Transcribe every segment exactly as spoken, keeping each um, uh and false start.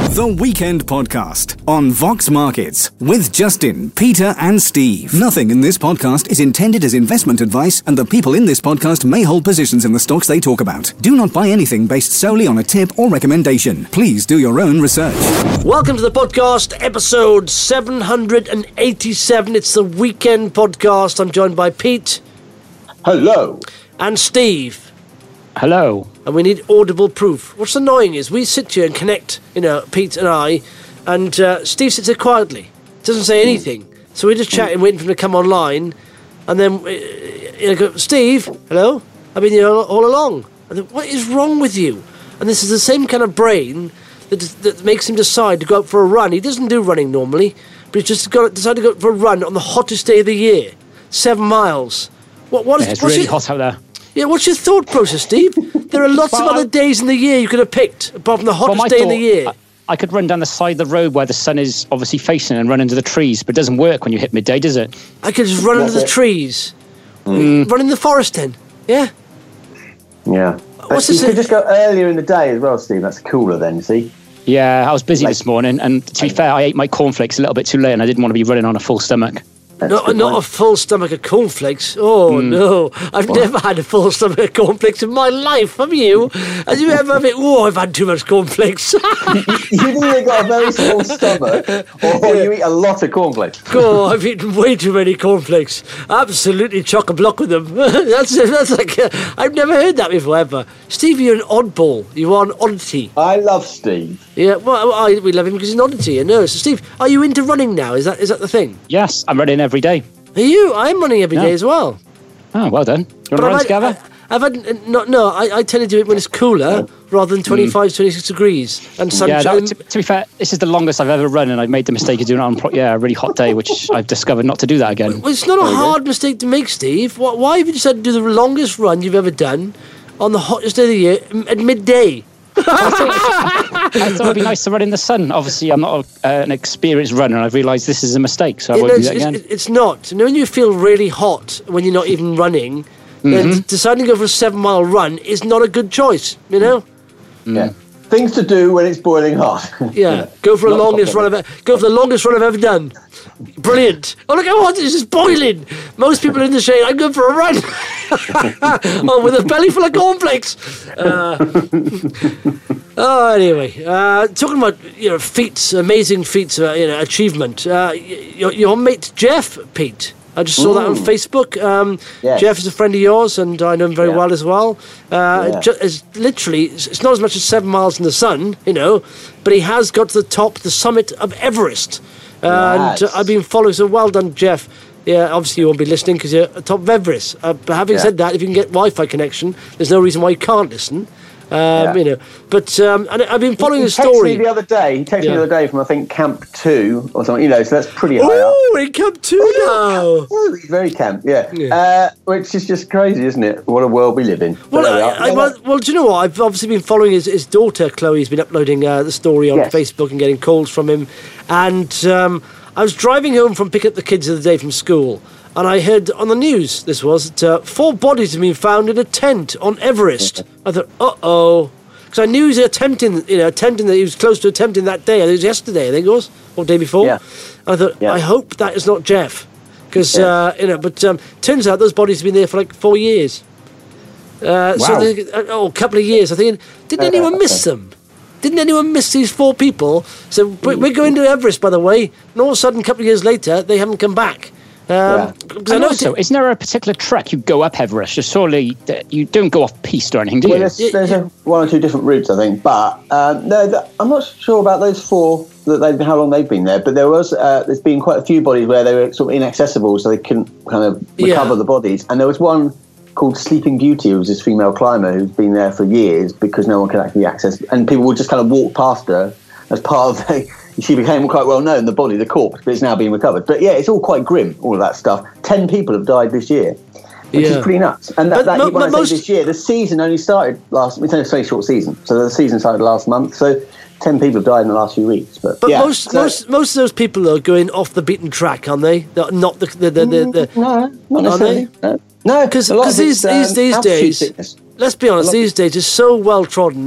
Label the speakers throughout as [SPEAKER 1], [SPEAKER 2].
[SPEAKER 1] The Weekend Podcast on Vox Markets with Justin, Peter and Steve. Nothing in this podcast is intended as investment advice, and the people in this podcast may hold positions in the stocks they talk about. Do not buy anything based solely on a tip or recommendation. Please do your own research.
[SPEAKER 2] Welcome to the podcast, episode seven hundred eighty-seven. It's the Weekend Podcast. I'm joined by Pete.
[SPEAKER 3] Hello.
[SPEAKER 2] And Steve.
[SPEAKER 4] Hello.
[SPEAKER 2] And we need audible proof. What's annoying is we sit here and connect, you know, Pete and I, and uh, Steve sits there quietly, doesn't say anything. So we're just chatting, waiting for him to come online, and then uh, you know, go, Steve, hello? I've been here all, all along. I think, what is wrong with you? And this is the same kind of brain that, that makes him decide to go out for a run. He doesn't do running normally, but he's just got, decided to go for a run on the hottest day of the year, seven miles. What? What is?
[SPEAKER 4] Yeah, it's
[SPEAKER 2] what's
[SPEAKER 4] really
[SPEAKER 2] your,
[SPEAKER 4] hot out there.
[SPEAKER 2] Yeah, what's your thought process, Steve? There are lots well, of other days in the year you could have picked, apart from the hottest
[SPEAKER 4] well,
[SPEAKER 2] day
[SPEAKER 4] thought,
[SPEAKER 2] in the year.
[SPEAKER 4] I, I could run down the side of the road where the sun is obviously facing and run into the trees, but it doesn't work when you hit midday, does it?
[SPEAKER 2] I could just run
[SPEAKER 3] That's
[SPEAKER 2] into the
[SPEAKER 3] it.
[SPEAKER 2] trees.
[SPEAKER 4] Mm.
[SPEAKER 2] Run in the forest then, yeah?
[SPEAKER 3] Yeah. But
[SPEAKER 2] What's
[SPEAKER 3] you
[SPEAKER 2] this?
[SPEAKER 3] could just go earlier in the day as well, Steve. That's cooler then, see?
[SPEAKER 4] Yeah, I was busy
[SPEAKER 3] Like-
[SPEAKER 4] this morning, and to be fair, I ate my cornflakes a little bit too late, and I didn't want to be running on a full stomach.
[SPEAKER 3] That's
[SPEAKER 2] Not,
[SPEAKER 3] good
[SPEAKER 2] not a
[SPEAKER 3] point.
[SPEAKER 2] full stomach of cornflakes. Oh,
[SPEAKER 4] Mm.
[SPEAKER 2] no. I've never had a full stomach of cornflakes in my life. Have you? Have you ever been, oh, I've had too much cornflakes.
[SPEAKER 3] You've either got a very small stomach or you eat a lot of cornflakes.
[SPEAKER 2] Oh, I've eaten way too many cornflakes. Absolutely chock-a-block with them. that's that's like, uh, I've never heard that before, ever. Steve, you're an oddball. You are an oddity.
[SPEAKER 3] I love Steve.
[SPEAKER 2] Yeah, well, I, we love him because he's an oddity. I know. So, Steve, are you into running now? Is that is that the thing?
[SPEAKER 4] Yes, I'm running every day.
[SPEAKER 2] Are you? I'm running every day
[SPEAKER 4] Yeah.
[SPEAKER 2] as well.
[SPEAKER 4] Oh, well done. You want to
[SPEAKER 2] But
[SPEAKER 4] run
[SPEAKER 2] I've
[SPEAKER 4] together?
[SPEAKER 2] had, I've had uh, no, no. I, I tend to do it when it's cooler rather than twenty-five, twenty-six degrees and
[SPEAKER 4] yeah,
[SPEAKER 2] sunshine.
[SPEAKER 4] that, to, to be fair, this is the longest I've ever run, and I've made the mistake of doing it on pro- yeah, a really hot day, which I've discovered not to do that again.
[SPEAKER 2] Well, it's not a hard mistake to make, Steve. Why, why have you decided to do the longest run you've ever done on the hottest day of the year m- at midday?
[SPEAKER 4] I thought it'd be nice to run in the sun. Obviously, I'm not a, uh, an experienced runner, and I've realised this is a mistake, so I
[SPEAKER 2] You
[SPEAKER 4] won't
[SPEAKER 2] know,
[SPEAKER 4] do
[SPEAKER 2] it's,
[SPEAKER 4] that again.
[SPEAKER 2] it's, it's not. You know, when you feel really hot when you're not even running,
[SPEAKER 4] Mm-hmm.
[SPEAKER 2] then deciding to go for a seven-mile run is not a good choice, you know?
[SPEAKER 3] Yeah. Things to do when it's boiling hot.
[SPEAKER 2] Yeah, go for the
[SPEAKER 3] Not
[SPEAKER 2] longest run
[SPEAKER 3] proper.
[SPEAKER 2] I've go for the longest run I've ever done. Brilliant! Oh look how hot it is! It's boiling. Most people are in the shade. I'm going for a run. Oh, with a belly full of cornflakes. Uh, oh, anyway, uh, talking about you know feats, amazing feats, uh, you know achievement. Uh, y- your, your mate Jeff, Pete. I just saw that on Facebook. Um,
[SPEAKER 3] Yes.
[SPEAKER 2] Jeff is a friend of yours, and I know him very
[SPEAKER 3] Yeah.
[SPEAKER 2] well as well. Uh,
[SPEAKER 3] Yeah.
[SPEAKER 2] ju- it's literally, it's it's not as much as seven miles in the sun, you know, but he has got to the top, the summit of Everest. Uh, And uh,
[SPEAKER 3] Yes.
[SPEAKER 2] I've been following, so well done, Jeff. Yeah, obviously you won't be listening because you're at the top of Everest. Uh, but having
[SPEAKER 3] Yeah.
[SPEAKER 2] said that, if you can get Wi-Fi connection, there's no reason why you can't listen. Um,
[SPEAKER 3] Yeah.
[SPEAKER 2] You know, but um, and I've been following
[SPEAKER 3] he
[SPEAKER 2] the
[SPEAKER 3] texted
[SPEAKER 2] story.
[SPEAKER 3] me the other day. He texted
[SPEAKER 2] Yeah.
[SPEAKER 3] me the other day from, I think, Camp two or something, you know, so that's pretty high up.
[SPEAKER 2] Oh, in Camp Two now.
[SPEAKER 3] Oh, he's very camp, yeah.
[SPEAKER 2] Yeah.
[SPEAKER 3] Uh, which is just crazy, isn't it? What a world we live in. But
[SPEAKER 2] Well,
[SPEAKER 3] there we
[SPEAKER 2] I,
[SPEAKER 3] are.
[SPEAKER 2] I, well, well, do you know what? I've obviously been following his, his daughter, Chloe's been uploading uh, the story on
[SPEAKER 3] Yes.
[SPEAKER 2] Facebook and getting calls from him. And um, I was driving home from picking up the kids the other day from school, and I heard on the news, this was, that uh, four bodies have been found in a tent on Everest. I thought, uh-oh. Because I knew he was attempting, you know, attempting that he was close to attempting that day. I think it was yesterday, I think it was, or the day before.
[SPEAKER 3] Yeah.
[SPEAKER 2] I thought,
[SPEAKER 3] Yeah.
[SPEAKER 2] I hope that is not Jeff. Because,
[SPEAKER 3] Yeah.
[SPEAKER 2] uh, you know, but um, turns out those bodies have been there for like four years. Uh, So,
[SPEAKER 4] Wow.
[SPEAKER 2] they, uh, oh, a couple of years. I think, didn't
[SPEAKER 3] Uh,
[SPEAKER 2] anyone miss
[SPEAKER 3] okay.
[SPEAKER 2] them? Didn't anyone miss these four people? So we- we're going to Everest, by the way, and all of a sudden, a couple of years later, they haven't come back. Um,
[SPEAKER 3] Yeah.
[SPEAKER 2] 'cause I
[SPEAKER 4] And
[SPEAKER 2] know
[SPEAKER 4] also,
[SPEAKER 2] it-
[SPEAKER 4] isn't there a particular trek you go up Everest? Just surely that you don't go off piste or anything, do you?
[SPEAKER 3] Well, there's,
[SPEAKER 2] Yeah,
[SPEAKER 3] there's
[SPEAKER 2] yeah.
[SPEAKER 3] A, one or two different routes, I think. But um, no, th- I'm not sure about those four. That they how long they've been there. But there was uh, there's been quite a few bodies where they were sort of inaccessible, so they couldn't kind of recover
[SPEAKER 2] Yeah.
[SPEAKER 3] the bodies. And there was one called Sleeping Beauty, who was this female climber who's been there for years because no one could actually access, and people would just kind of walk past her as part of the. She became quite well known, the body, the corpse, but it's now being recovered. But yeah, it's all quite grim, all of that stuff. Ten people have died this year, which
[SPEAKER 2] Yeah.
[SPEAKER 3] is pretty nuts. And that,
[SPEAKER 2] But
[SPEAKER 3] that
[SPEAKER 2] mo-
[SPEAKER 3] when I
[SPEAKER 2] mo-
[SPEAKER 3] say
[SPEAKER 2] most-
[SPEAKER 3] this year, the season only started last. It's only a very short season, so the season started last month. So ten people have died in the last few weeks. But,
[SPEAKER 2] But
[SPEAKER 3] yeah,
[SPEAKER 2] most,
[SPEAKER 3] so-
[SPEAKER 2] most, most of those people are going off the beaten track, aren't they? They're not the the the, the, the
[SPEAKER 3] no, not
[SPEAKER 2] are they?
[SPEAKER 3] necessarily. No, no,
[SPEAKER 2] Because
[SPEAKER 3] a lot of
[SPEAKER 2] these
[SPEAKER 3] it's, um,
[SPEAKER 2] these these
[SPEAKER 3] altitude
[SPEAKER 2] days,
[SPEAKER 3] sickness.
[SPEAKER 2] let's be honest,
[SPEAKER 3] lot-
[SPEAKER 2] these days is so well trodden.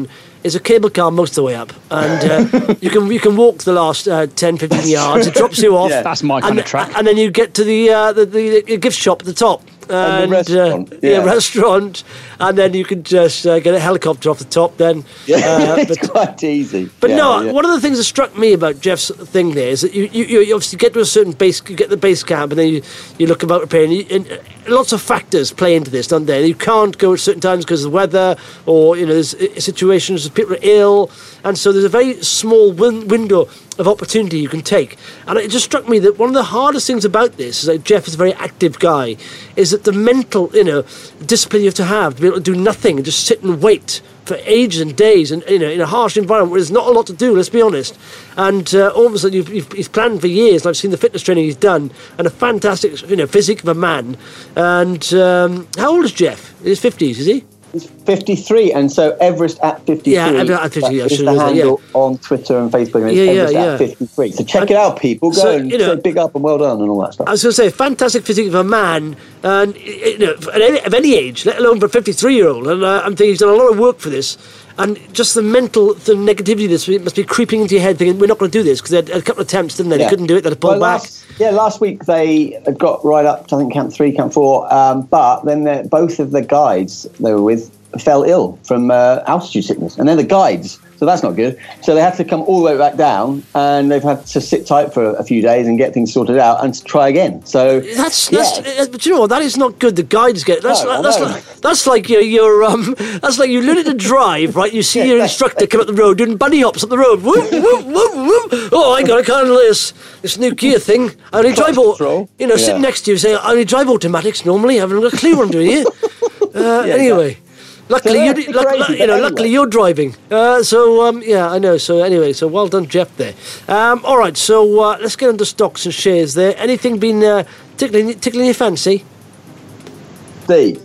[SPEAKER 2] is a cable car most of the way up, and uh, you can you can walk the last uh, ten, fifteen yards. It drops you off.
[SPEAKER 3] Yeah.
[SPEAKER 4] That's my kind
[SPEAKER 2] and,
[SPEAKER 4] of track.
[SPEAKER 2] And then you get to the uh, the, the, the gift shop at the top.
[SPEAKER 3] And the restaurant,
[SPEAKER 2] uh,
[SPEAKER 3] yeah.
[SPEAKER 2] yeah, restaurant, and then you can just uh, get a helicopter off the top. Then,
[SPEAKER 3] Yeah,
[SPEAKER 2] uh,
[SPEAKER 3] it's
[SPEAKER 2] but,
[SPEAKER 3] quite easy.
[SPEAKER 2] but
[SPEAKER 3] Yeah,
[SPEAKER 2] no,
[SPEAKER 3] yeah.
[SPEAKER 2] one of the things that struck me about Jeff's thing there is that you, you, you obviously get to a certain base, you get the base camp, and then you, you look about repairing. And, you, and uh, lots of factors play into this, don't they? You can't go at certain times because of the weather, or you know, there's uh, situations where people are ill, and so there's a very small win- window of opportunity you can take. And it just struck me that one of the hardest things about this is that Jeff is a very active guy, is that the mental, you know, discipline you have to have to be able to do nothing and just sit and wait for ages and days, and you know, in a harsh environment where there's not a lot to do, let's be honest. And uh, all of a sudden you've, you've, he's planned for years, and I've seen the fitness training he's done, and a fantastic, you know, physique of a man. And um, how old is Jeff? In his fifties, is he?
[SPEAKER 3] He's fifty-three, and so Everest at fifty-three.
[SPEAKER 2] Yeah, Everest at fifty-three,
[SPEAKER 3] That
[SPEAKER 2] I
[SPEAKER 3] is
[SPEAKER 2] should
[SPEAKER 3] the
[SPEAKER 2] know that,
[SPEAKER 3] handle on Twitter and Facebook. And it's
[SPEAKER 2] Yeah, yeah,
[SPEAKER 3] Everest
[SPEAKER 2] yeah.
[SPEAKER 3] at fifty-three. So check
[SPEAKER 2] And-
[SPEAKER 3] it out, people. Go
[SPEAKER 2] so,
[SPEAKER 3] and
[SPEAKER 2] you know-
[SPEAKER 3] say big up and well done and all that stuff.
[SPEAKER 2] I was going to say, fantastic physique of a man, and you know, at any, of any age, let alone for a fifty-three-year-old. And uh, I'm thinking he's done a lot of work for this. And just the mental, the negativity this must be creeping into your head, thinking we're not going to do this, because they had a couple of attempts, didn't they? They
[SPEAKER 3] Yeah.
[SPEAKER 2] couldn't do it. They had to pull
[SPEAKER 3] Well,
[SPEAKER 2] back.
[SPEAKER 3] last, yeah, last week they had got right up to, I think, Camp three, Camp four, um, but then the- both of the guides they were with fell ill from uh, altitude sickness, and they're the guides, so that's not good. So they had to come all the way back down, and they've had to sit tight for a few days and get things sorted out and try again. So
[SPEAKER 2] That's,
[SPEAKER 3] yeah.
[SPEAKER 2] that's uh, but you know what? That is not good. The guides get that's
[SPEAKER 3] No,
[SPEAKER 2] like,
[SPEAKER 3] I
[SPEAKER 2] that's
[SPEAKER 3] know.
[SPEAKER 2] like that's like you're, you're um that's like you learning to drive, right? You see your instructor come up the road doing bunny hops up the road. Whoop, whoop, whoop, whoop. Oh, I got I can't handle this this new gear thing. I only drive au-
[SPEAKER 3] control.
[SPEAKER 2] you know,
[SPEAKER 3] Yeah.
[SPEAKER 2] sitting next to you saying I only drive automatics normally. I haven't got a clue what I'm doing here. Uh,
[SPEAKER 3] Yeah,
[SPEAKER 2] anyway. Luckily,
[SPEAKER 3] So
[SPEAKER 2] you,
[SPEAKER 3] that's
[SPEAKER 2] luck,
[SPEAKER 3] crazy,
[SPEAKER 2] luck- you
[SPEAKER 3] but
[SPEAKER 2] know,
[SPEAKER 3] anyway.
[SPEAKER 2] luckily you're driving. Uh, so um, yeah, I know. So anyway, so well done, Jeff. There. Um, all right, so uh, let's get into stocks and shares. There, anything been uh, tickling tickling your fancy?
[SPEAKER 3] Steve,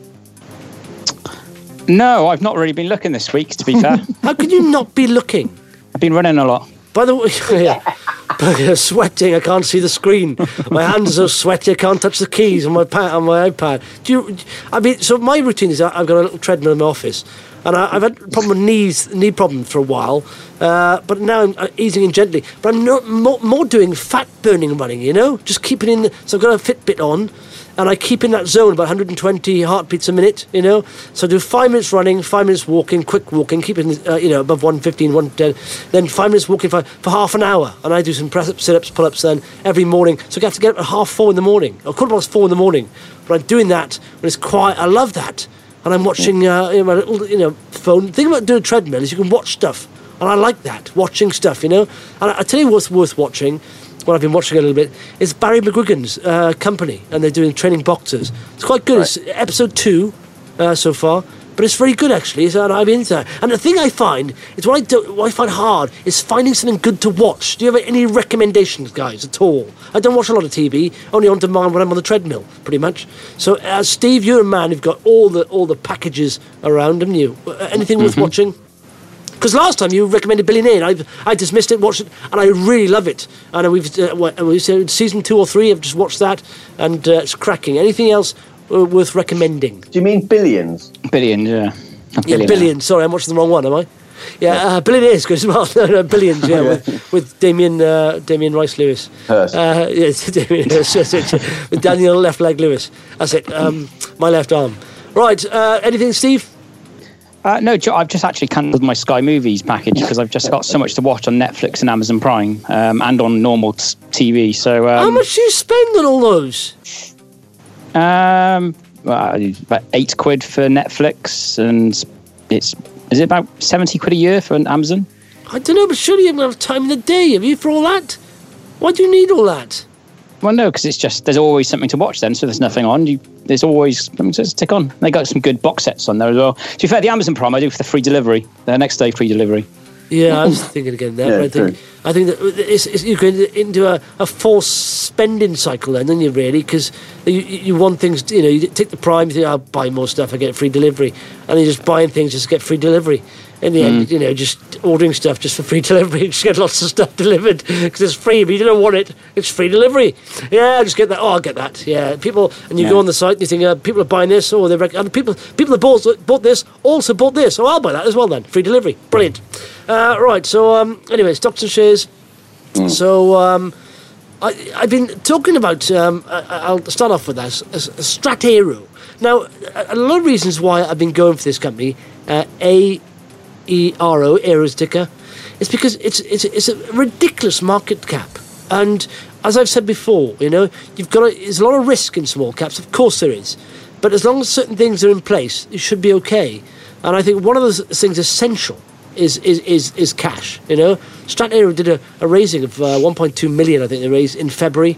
[SPEAKER 4] No, I've not really been looking this week, to be fair.
[SPEAKER 2] How could you not be looking?
[SPEAKER 4] I've been running a lot.
[SPEAKER 2] By the way, yeah, but, uh, sweating. I can't see the screen. My hands are sweaty. I can't touch the keys on my pa- on my iPad. Do you? I mean, so my routine is I- I've got a little treadmill in my office, and I, I've had a problem with knees, knee problem for a while. Uh, but now I'm uh, easing in gently. But I'm not, more, more doing fat burning running. You know, just keeping in. The, so I've got a Fitbit on. And I keep in that zone about one hundred twenty heartbeats a minute, you know. So I do five minutes running, five minutes walking, quick walking, keeping, uh, you know, above one fifteen, one ten. Then five minutes walking for, for half an hour. And I do some press-ups, sit-ups, pull-ups then every morning. So I have to get up at half four in the morning, or quarter past four in the morning. But I'm doing that when it's quiet. I love that. And I'm watching uh, you know, my little, you know, phone. The thing about doing a treadmill is you can watch stuff. And I like that, watching stuff, you know. And I, I tell you what's worth watching. What I've been watching a little bit is Barry McGuigan's uh, company, and they're doing training boxers. It's quite good. It's episode two uh, so far, but it's very good actually. So I'm into that. And the thing I find is what I do, what I find hard is finding something good to watch. Do you have any recommendations, guys, at all? I don't watch a lot of T V, only on demand when I'm on the treadmill, pretty much. So, uh, Steve, you're a man who've got all the all the packages around, haven't you? Uh, anything worth watching? Because last time you recommended Billionaire, and I I dismissed it, watched it, and I really love it. And we've uh, what- we said season two or three. I've just watched that, and uh, it's cracking. Anything else uh, worth recommending?
[SPEAKER 3] do you mean billions?
[SPEAKER 4] Billion, yeah. A
[SPEAKER 2] Yeah,
[SPEAKER 4] billion.
[SPEAKER 2] Billions. Sorry, I'm watching the wrong one, am I? Yeah, uh, Billionaire is good as well. No, no, Billions. Yeah, with, with Damien uh, Damien Rice Lewis.
[SPEAKER 3] Hurst.
[SPEAKER 2] Uh, yes, Damien Hurst. That's it. With Daniel Left Leg Lewis. That's it. Um, my left arm. Right. Uh, anything, Steve?
[SPEAKER 4] Uh, no, Jo- I've just actually cancelled my Sky Movies package because I've just got so much to watch on Netflix and Amazon Prime um, and on normal t- T V. So um,
[SPEAKER 2] How much do you spend on all those?
[SPEAKER 4] Um, well, about eight quid for Netflix, and it's is it about seventy quid a year for an Amazon?
[SPEAKER 2] I don't know, but surely you haven't enough time in the day, have you, for all that? Why do you need all that?
[SPEAKER 4] Well, no, because it's just there's always something to watch. Then, so there's nothing on. You, there's always something to tick on. They got some good box sets on there as well. To be fair, the Amazon Prime I do for the free delivery. The next day free delivery.
[SPEAKER 2] Yeah, I was thinking again that.
[SPEAKER 3] Yeah,
[SPEAKER 2] but I think
[SPEAKER 3] true.
[SPEAKER 2] I think that it's, it's, you go into a, a false spending cycle then, don't you? Really, because you, you want things. You know, you take the Prime, you think I'll buy more stuff, I get free delivery, and you're just buying things just to get free delivery. in the end, you know, just ordering stuff just for free delivery. You just get lots of stuff delivered because it's free, but you don't want it. It's free delivery. Yeah, I'll just get that. Oh, I'll get that. Yeah, people, and you
[SPEAKER 3] Yeah.
[SPEAKER 2] go on the site and you think, uh, people are buying this, or they rec- and people people that bought, bought this also bought this. Oh, I'll buy that as well then. Free delivery. Brilliant. Uh, right, so um, anyway, stocks and shares.
[SPEAKER 3] Mm.
[SPEAKER 2] So um, I, I've been talking about, um, I, I'll start off with that, a, a Strat Aero. Now, a, a lot of reasons why I've been going for this company, uh, A E R O, Aero's ticker, it's because it's, it's, it's a ridiculous market cap. And as I've said before, you know, you've got a, there's a lot of risk in small caps, of course there is. But as long as certain things are in place, it should be okay. And I think one of those things essential is is is, is cash. You know, Strat Aero did a, a raising of uh, one point two million. I think they raised in February.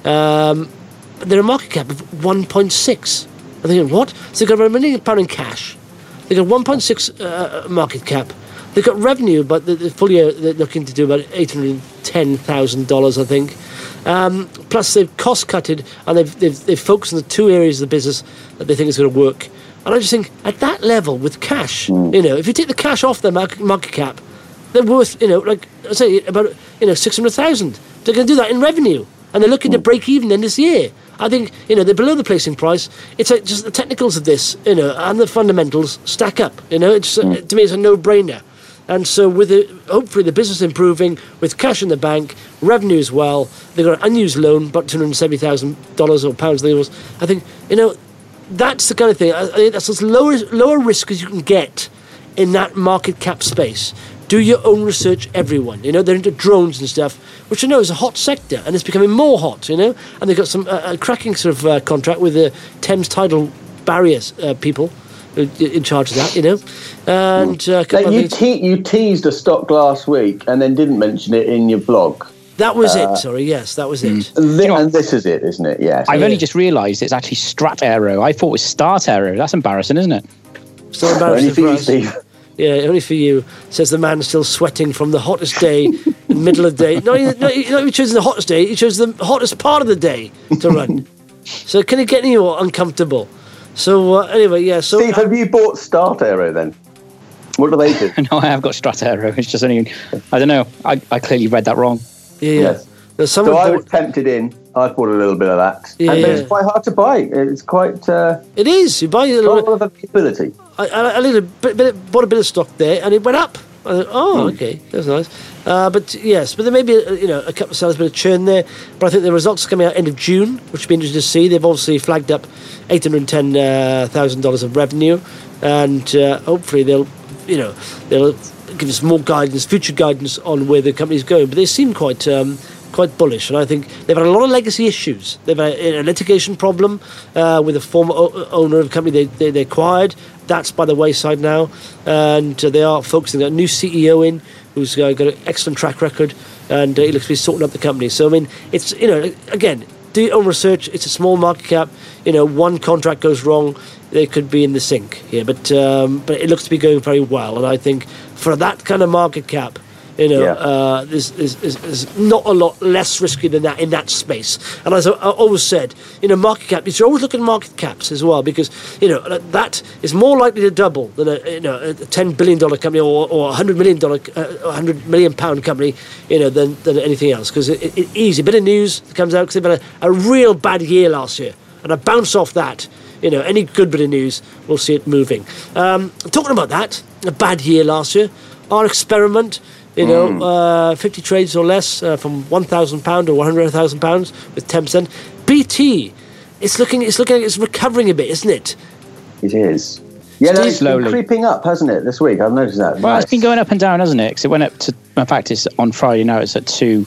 [SPEAKER 2] Um, but they're a market cap of one point six. I'm thinking, what? So they've got a million pound in cash. They've got one point six uh, market cap. They've got revenue, but the, the full year they're looking to do about eight hundred ten thousand dollars, I think. Um, plus they've cost cutted and they've, they've they've focused on the two areas of the business that they think is going to work. And I just think at that level with cash,
[SPEAKER 3] Mm.
[SPEAKER 2] you know, if you take the cash off their market, market cap, they're worth, you know, like I say, about you know six hundred thousand. They're going to do that in revenue, and they're looking to break even in this year. I think you know they're below the placing price. It's like just the technicals of this, you know, and the fundamentals stack up. You know, it's uh, to me it's a no-brainer. And so with it, hopefully the business improving, with cash in the bank, revenue as well, they've got an unused loan, about two hundred seventy thousand dollars or pounds, I think it was. I think, you know, that's the kind of thing. I, I think that's as lower, lower risk as you can get in that market cap space. Do your own research, everyone. You know, they're into drones and stuff, which I know is a hot sector, and it's becoming more hot, you know. And they've got some uh, a cracking sort of uh, contract with the Thames Tidal Barriers uh, people in charge of that, you know. And uh, a couple
[SPEAKER 3] Now,
[SPEAKER 2] of
[SPEAKER 3] you,
[SPEAKER 2] things-
[SPEAKER 3] te- you teased a stock last week and then didn't mention it in your blog.
[SPEAKER 2] that was it. Sorry, yes, that was it.
[SPEAKER 3] And, thi- and this is it, isn't it? Yes.
[SPEAKER 4] I've
[SPEAKER 2] Yeah.
[SPEAKER 4] only just realised it's actually Strat Aero. I thought it was Start Aero. That's embarrassing, isn't it?
[SPEAKER 2] So
[SPEAKER 3] Only
[SPEAKER 2] embarrassing
[SPEAKER 3] for
[SPEAKER 2] for
[SPEAKER 3] you,
[SPEAKER 2] us.
[SPEAKER 3] Steve.
[SPEAKER 2] Yeah, only for you. Says the man still sweating from the hottest day, in the middle of the day. No, he, no, he, no, he chose the hottest day. He chose the hottest part of the day to run. So can it get any more uncomfortable? So uh, anyway, yeah. So
[SPEAKER 3] Steve, have you bought Start Aero then? What do they do?
[SPEAKER 4] No, I have got Strat Aero. It's just only, I don't know. I, I clearly read that wrong.
[SPEAKER 2] yeah, yeah.
[SPEAKER 3] Yes.
[SPEAKER 2] No, someone
[SPEAKER 3] So I
[SPEAKER 2] bought-
[SPEAKER 3] was tempted in. I bought a little bit of that.
[SPEAKER 2] Yeah,
[SPEAKER 3] and
[SPEAKER 2] yeah.
[SPEAKER 3] it's quite hard to buy. It's quite uh,
[SPEAKER 2] it is. You buy a
[SPEAKER 3] a
[SPEAKER 2] little.
[SPEAKER 3] lot of availability.
[SPEAKER 2] I, I, I little bit, bit, bought a bit of stock there, and it went up. I thought, oh, okay, that's nice. Uh, but yes, but there may be a, you know a couple of sellers, a bit of churn there. But I think the results are coming out end of June, which will be interesting to see. They've obviously flagged up eight hundred ten thousand dollars of revenue, and uh, hopefully they'll you know they'll give us more guidance, future guidance on where the company's going. But they seem quite. Um, Quite bullish, and I think they've had a lot of legacy issues. They've had a, a litigation problem uh, with a former o- owner of the company they, they, they acquired. That's by the wayside now, and uh, they are focusing on a new C E O in who's uh, got an excellent track record, and uh, he looks to be sorting up the company. So I mean, it's you know again, do your own research. It's a small market cap. You know, one contract goes wrong, they could be in the sink here. But um, but it looks to be going very well, and I think for that kind of market cap. You know,
[SPEAKER 3] Yeah.
[SPEAKER 2] uh, there's, there's, there's, there's not a lot less risky than that in that space. And as I, I always said, you know, market cap, you should always look at market caps as well, because, you know, that is more likely to double than a, you know, a ten billion dollars company or, or a one hundred million dollars, uh, one hundred million pound company, you know, than, than anything else. Because it, it, easy, a bit of news that comes out because they've had a, a real bad year last year. And a bounce off that, you know, any good bit of news, we'll see it moving. Um, talking about that, a bad year last year, our experiment, you know, uh, fifty trades or less uh, from one thousand pounds or one hundred thousand pounds with ten percent. B T, it's looking, it's looking like it's recovering a bit, isn't it?
[SPEAKER 3] It is. Yeah, no,
[SPEAKER 4] Still
[SPEAKER 3] it's
[SPEAKER 4] slowly.
[SPEAKER 3] been creeping up, hasn't it, this week? I've noticed that.
[SPEAKER 4] Well,
[SPEAKER 3] Nice.
[SPEAKER 4] it's been going up and down, hasn't it? Because it went up to, in fact, it's on Friday now. It's at two,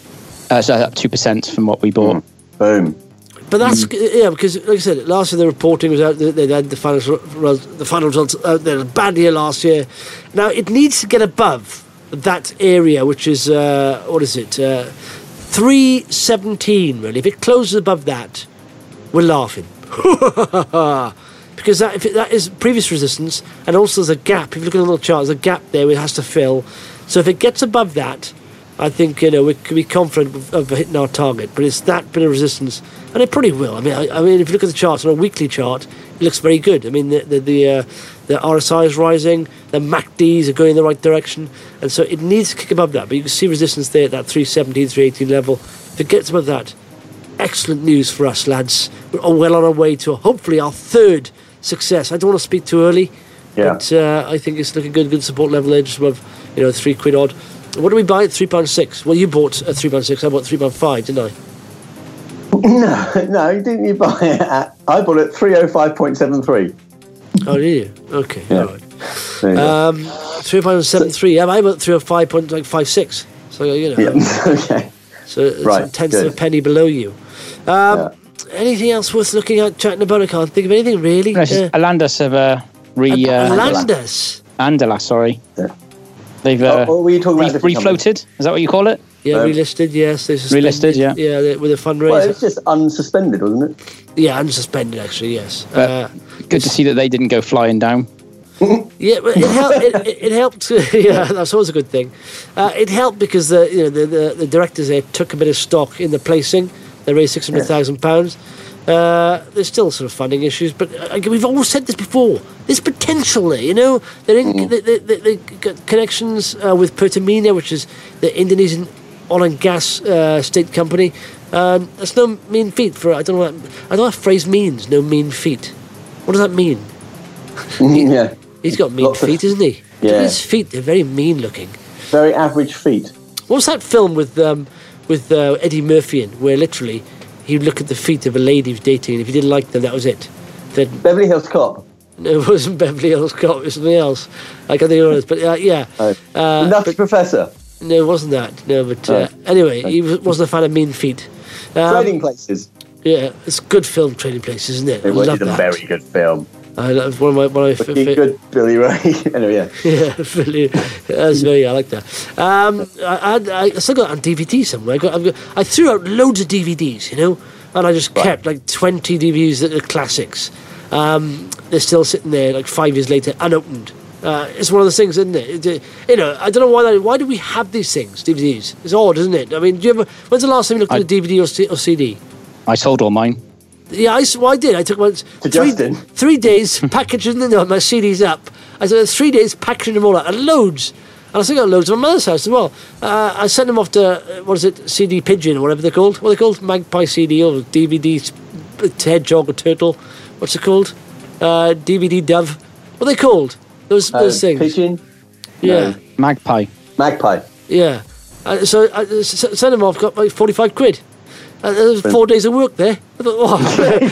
[SPEAKER 4] uh, so up two percent from what we bought.
[SPEAKER 3] Boom.
[SPEAKER 2] But that's yeah, because like I said, last year the reporting was out. They they had the final the final results out there. A bad year last year. Now it needs to get above that area, which is uh, what is it? Uh, three seventeen. Really, if it closes above that, we're laughing. Because that if it, that is previous resistance, and also there's a gap. If you look at the little chart, there's a gap there it has to fill. So if it gets above that, I think, you know, we can be confident of, of hitting our target, but it's that bit of resistance, and it probably will. I mean, I, I mean, if you look at the charts on a weekly chart, it looks very good. I mean, the the the, uh, the R S I is rising, the M A C Ds are going in the right direction, and so it needs to kick above that. But you can see resistance there at that three seventeen, three eighteen level. If it gets above that, excellent news for us, lads. We're well on our way to hopefully our third success. I don't want to speak too early,
[SPEAKER 3] Yeah.
[SPEAKER 2] but uh, I think it's looking good. Good support level there, just above, you know, three quid odd. What did we buy at three pound six? Well, you bought at three pound six. I bought three pound five, didn't I?
[SPEAKER 3] No, no, didn't you buy it at? I bought it at three oh five point seven three.
[SPEAKER 2] Oh, did you? Okay,
[SPEAKER 3] Yeah.
[SPEAKER 2] all right.
[SPEAKER 3] There you go.
[SPEAKER 2] Um, three pound seven three. Yeah, I bought three oh five point like five six. So you know,
[SPEAKER 3] Yeah. Okay.
[SPEAKER 2] so it's
[SPEAKER 3] Right,
[SPEAKER 2] a tenth
[SPEAKER 3] good.
[SPEAKER 2] of a penny below you. Um,
[SPEAKER 3] Yeah.
[SPEAKER 2] Anything else worth looking at, chatting about? I can't think of anything really.
[SPEAKER 4] No, it's just
[SPEAKER 2] Uh,
[SPEAKER 4] Alandas have uh, re uh,
[SPEAKER 2] Landers.
[SPEAKER 4] Andalas, sorry.
[SPEAKER 3] Yeah.
[SPEAKER 4] They've uh,
[SPEAKER 3] Oh, what were you talking
[SPEAKER 4] re-
[SPEAKER 3] about? Different companies?
[SPEAKER 4] refloated. Is that what you call it?
[SPEAKER 2] Yeah,
[SPEAKER 3] Um,
[SPEAKER 2] relisted. Yes, they suspended.
[SPEAKER 4] Relisted, yeah.
[SPEAKER 2] yeah, they- with a fundraiser.
[SPEAKER 3] Well, it's just unsuspended, wasn't it?
[SPEAKER 2] Yeah, unsuspended actually. Yes.
[SPEAKER 4] But
[SPEAKER 2] Uh,
[SPEAKER 4] good to see that they didn't go flying down.
[SPEAKER 2] Yeah, but it helped. It, it, it helped. Yeah, that's always a good thing. Uh, it helped because the you know the, the, the directors there took a bit of stock in the placing. They raised six hundred thousand pounds. Uh, there's still sort of funding issues, but uh, we've always said this before. There's potential there, you know. They're in, they, they, they, they got connections uh, with Pertamina, which is the Indonesian oil and gas uh, state company. Um, that's no mean feat for. I don't know. What, I don't know what that phrase means. No mean feat. What does that mean?
[SPEAKER 3] Yeah.
[SPEAKER 2] He's got mean
[SPEAKER 3] Lots of-
[SPEAKER 2] feet, isn't he? Look
[SPEAKER 3] Yeah.
[SPEAKER 2] at his feet, they're very mean looking.
[SPEAKER 3] Very average feet.
[SPEAKER 2] What was that film with um, with uh, Eddie Murphy in, where literally he'd look at the feet of a lady he was dating, and if he didn't like them, that was it. Then,
[SPEAKER 3] Beverly Hills Cop.
[SPEAKER 2] no, it wasn't Beverly Hills Cop, it was something else. I can't think of what it was, but uh, yeah.
[SPEAKER 3] Oh.
[SPEAKER 2] Uh,
[SPEAKER 3] Nutty Professor.
[SPEAKER 2] no, it wasn't that. No, but uh,
[SPEAKER 3] Oh.
[SPEAKER 2] anyway, he was, wasn't a fan of mean feet. Um,
[SPEAKER 3] Trading Places.
[SPEAKER 2] Yeah, it's a good film, Trading Places, isn't it? I
[SPEAKER 3] It was
[SPEAKER 2] love
[SPEAKER 3] a
[SPEAKER 2] that.
[SPEAKER 3] very good film.
[SPEAKER 2] I love one of my one of my
[SPEAKER 3] Looking
[SPEAKER 2] fa-
[SPEAKER 3] good, Billy Ray. Anyway, yeah.
[SPEAKER 2] Yeah, really, that's very. I like that. Um, I, I, had- I still got it on D V D somewhere. I, got, I've got, I threw out loads of D V Ds, you know, and I just
[SPEAKER 3] Right.
[SPEAKER 2] kept like twenty D V Ds that are classics. Um, they're still sitting there, like five years later, unopened. Uh, it's one of those things, isn't it? It- You know, I don't know why. That, why do we have these things, D V Ds? It's odd, isn't it? I mean, do you ever? When's the last time you looked
[SPEAKER 4] I-
[SPEAKER 2] at a D V D or, C, or C D?
[SPEAKER 4] I sold all mine.
[SPEAKER 2] Yeah, I, s- well, I did. I took one
[SPEAKER 3] To
[SPEAKER 2] three,
[SPEAKER 3] Justin?
[SPEAKER 2] three days packaging them, my C Ds up. I took three days packaging them all up, and loads. And I still got loads at my mother's house as well. Uh, I sent them off to uh, what is it, C D Pigeon or whatever they're called. What are they called? Magpie C D or D V D sp- Hedgehog or Turtle. What's it called? Uh, D V D Dove. What are they called? Those
[SPEAKER 3] Uh,
[SPEAKER 2] those things.
[SPEAKER 3] Pigeon.
[SPEAKER 2] Yeah,
[SPEAKER 3] No.
[SPEAKER 4] Magpie.
[SPEAKER 3] Magpie.
[SPEAKER 2] yeah. Uh, so I uh, s- sent them off. Got like forty-five quid. Uh, there was four days of work there. I thought, wow,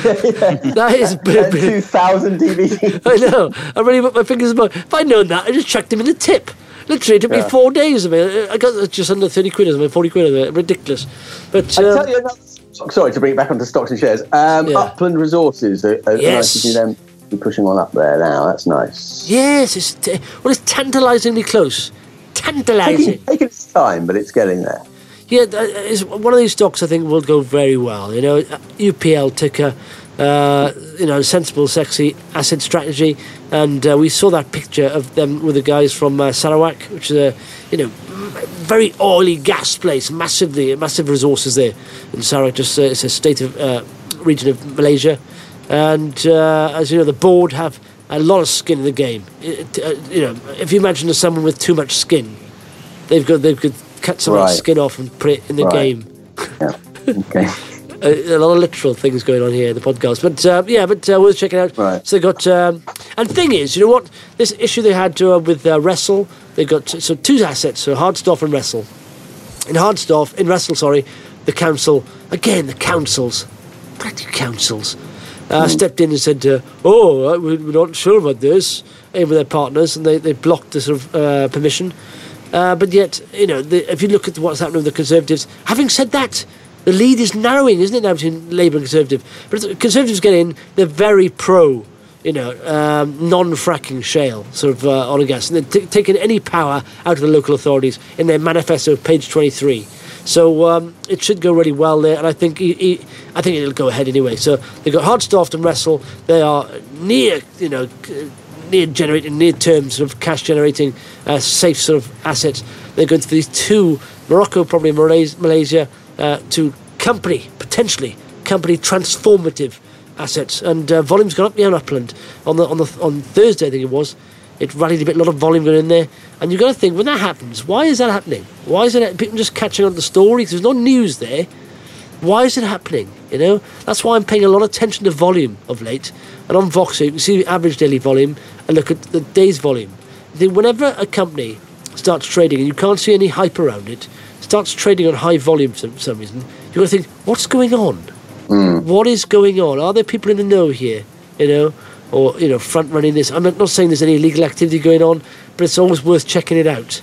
[SPEAKER 2] that is
[SPEAKER 3] And
[SPEAKER 2] brilliant.
[SPEAKER 3] two thousand D V Ds.
[SPEAKER 2] I know. I really put my fingers in my. If I'd known that, I just chucked him in a tip. Literally, it took me
[SPEAKER 3] Yeah.
[SPEAKER 2] four days of it. I got just under thirty quid of it, forty quid of it. Ridiculous. But
[SPEAKER 3] I
[SPEAKER 2] um,
[SPEAKER 3] tell you another. Sorry to bring it back onto stocks and shares. Um,
[SPEAKER 2] Yeah.
[SPEAKER 3] Upland Resources. Uh, uh,
[SPEAKER 2] Yes.
[SPEAKER 3] Nice to see them be pushing one up there now. That's nice.
[SPEAKER 2] yes, it's t- well, it's tantalisingly close. Tantalising.
[SPEAKER 3] Taking, taking its time, but it's getting there.
[SPEAKER 2] Yeah, th- it's one of these stocks I think will go very well. You know, U P L ticker, uh, you know, sensible, sexy asset strategy, and uh, we saw that picture of them with the guys from uh, Sarawak, which is a, you know, very oily gas place, massively, massive resources there in Sarawak. Just uh, it's a state of uh, region of Malaysia, and uh, as you know, the board have a lot of skin in the game. It, uh, you know, if you imagine someone with too much skin, they've got they've got cut some of that
[SPEAKER 3] Right.
[SPEAKER 2] skin off and put it in the
[SPEAKER 3] Right.
[SPEAKER 2] game.
[SPEAKER 3] Yeah. Okay.
[SPEAKER 2] A, a lot of literal things going on here in the podcast, but uh, yeah, but uh, worth checking out.
[SPEAKER 3] Right.
[SPEAKER 2] So they got, um, and thing is, you know what? This issue they had uh, with uh, Wrestle, they got so two assets, so Hardstaff and Wrestle. In Hardstaff, in Wrestle, sorry, the council again, the councils, bloody councils, uh, stepped in and said, uh, "Oh, uh, we- we're not sure about this," in with their partners, and they, they blocked the sort of uh, permission. Uh, but yet, you know, the, if you look at what's happening with the Conservatives, having said that, the lead is narrowing, isn't it, now between Labour and Conservative? But if the Conservatives get in, they're very pro, you know, um, non-fracking shale, sort of uh, oil and gas, and they're t- taking any power out of the local authorities in their manifesto, page twenty-three. So um, it should go really well there, and I think he, he, I think it'll go ahead anyway. So they've got Hardstaff and Wrestle. They are near, you know, near generating, near term sort of cash generating, uh, safe sort of assets. They're going for these two Morocco, probably Malaysia, Malaysia uh, to company, potentially, company transformative assets. And uh, volume's gone up the upland. On the, on the on Thursday, I think it was, it rallied a bit, a lot of volume going in there. And you've got to think, when that happens, why is that happening? Why is it people just catching on the story? There's no news there. Why is it happening? You know, that's why I'm paying a lot of attention to volume of late. And on Voxer, you can see the average daily volume and look at the day's volume. I think whenever a company starts trading and you can't see any hype around it, starts trading on high volume for some reason, you've got to think, what's going on? Mm. What is going on? Are there people in the know here? You know, or you know, front running this? I'm not saying there's any illegal activity going on, but it's always worth checking it out.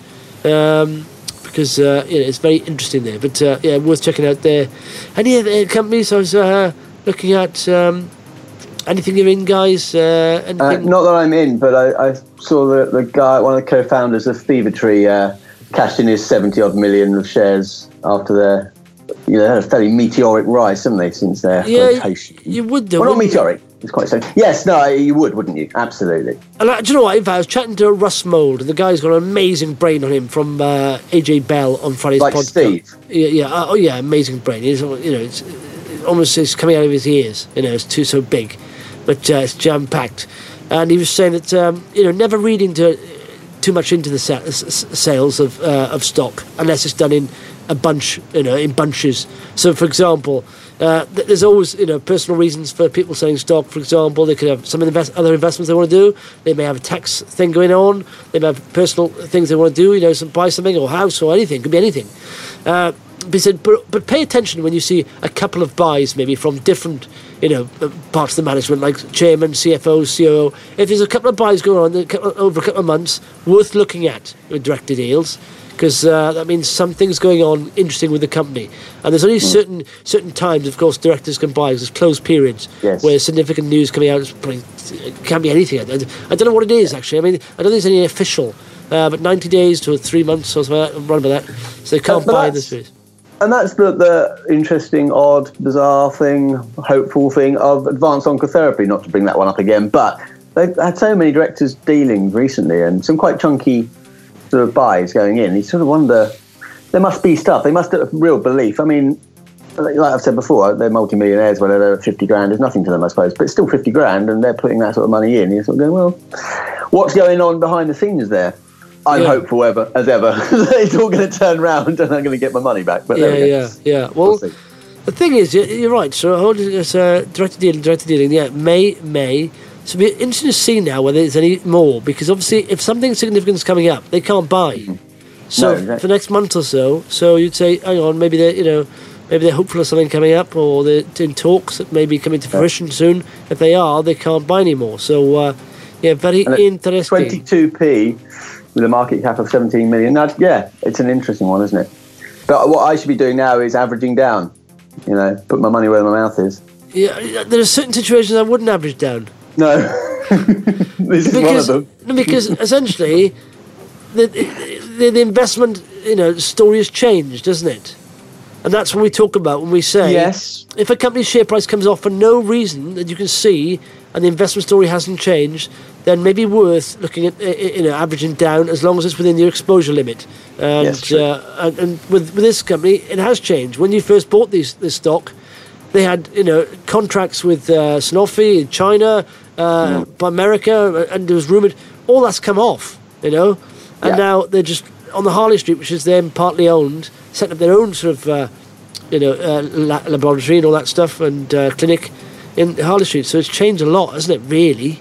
[SPEAKER 2] Um, Because uh, you know, it's very interesting there, but uh, yeah, worth checking out there. Any other companies I was uh, looking at? Um, anything you're in, guys? Uh,
[SPEAKER 3] uh, not that I'm in, but I, I saw the, the guy, one of the co-founders of Fever Tree, uh, cashed in his seventy odd million of shares after their, you know, had a fairly meteoric rise, haven't they, since their
[SPEAKER 2] yeah,
[SPEAKER 3] flotation?
[SPEAKER 2] You would do.
[SPEAKER 3] Well, not meteoric. It's quite so. Yes, no, you would, wouldn't you? Absolutely.
[SPEAKER 2] And uh, do you know what? In fact, I was chatting to Russ Mould, and the guy's got an amazing brain on him from uh, A J Bell on Friday's
[SPEAKER 3] like
[SPEAKER 2] podcast.
[SPEAKER 3] Steve.
[SPEAKER 2] Yeah, yeah. Uh, oh, yeah. Amazing brain. He's, you know, it's it almost it's coming out of his ears. You know, it's too so big, but uh, it's jam packed. And he was saying that um, you know, never read into too much into the sa- sales of uh, of stock unless it's done in a bunch, you know, in bunches. So, for example. Uh, there's always, you know, personal reasons for people selling stock. For example, they could have some invest- other investments they want to do. They may have a tax thing going on. They may have personal things they want to do. You know, some buy something or house or anything. Could be anything. Uh, but, he said, but but pay attention when you see a couple of buys, maybe from different, you know, parts of the management, like chairman, C F O, C O O. If there's a couple of buys going on over a couple of months, worth looking at with directed deals. Because uh, that means something's going on interesting with the company. And there's only mm. certain certain times, of course, directors can buy, because there's closed periods yes. where significant news coming out. Probably, it can't be anything. I, I don't know what it is, actually. I mean, I don't think it's any official. Uh, but ninety days to three months or something like that, run by that. So they can't uh, buy in this period.
[SPEAKER 3] And that's the, the interesting, odd, bizarre thing, hopeful thing of advanced oncotherapy, not to bring that one up again. But they've had so many directors dealing recently and some quite chunky sort of buys going in. You sort of wonder, there must be stuff. They must have real belief. I mean, like I've said before, they're multimillionaires, whether they're fifty grand is nothing to them, I suppose, but it's still fifty grand and they're putting that sort of money in. You're sort of going, well, what's going on behind the scenes there? I'm yeah. hopeful ever, as ever. It's all going to turn round and I'm going to get my money back. But
[SPEAKER 2] yeah,
[SPEAKER 3] there we
[SPEAKER 2] yeah, yeah. Well, we'll the thing is, you're right. So, it's uh, directed dealing, directed dealing, yeah, May, May. So it'll be interesting to see now whether there's any more, because obviously if something significant is coming up, they can't buy. Mm-hmm. So no, exactly. For the next month or so, so you'd say, hang on, maybe they're, you know, maybe they're hopeful of something coming up, or they're in talks that may be coming to fruition yeah. soon. If they are, they can't buy anymore. So, uh, yeah, very interesting.
[SPEAKER 3] twenty-two p with a market cap of seventeen million. Now, yeah, it's an interesting one, isn't it? But what I should be doing now is averaging down. You know, put my money where my mouth is.
[SPEAKER 2] Yeah, there are certain situations I wouldn't average down.
[SPEAKER 3] No, this is
[SPEAKER 2] because,
[SPEAKER 3] one of them.
[SPEAKER 2] Because essentially, the, the the investment, you know, story has changed, doesn't it? And that's what we talk about when we say,
[SPEAKER 3] yes,
[SPEAKER 2] if a company's share price comes off for no reason that you can see, and the investment story hasn't changed, then maybe worth looking at, you know, averaging down as long as it's within your exposure limit. And
[SPEAKER 3] yes,
[SPEAKER 2] uh, and, and with with this company, it has changed. When you first bought these this stock, they had, you know, contracts with uh, Sanofi in China, uh, mm. by America, and there was rumoured all that's come off, you know, and yeah. now they're just on the Harley Street, which is them partly owned, setting up their own sort of, uh, you know, uh, la- laboratory and all that stuff, and uh, clinic in Harley Street. So it's changed a lot, hasn't it? Really?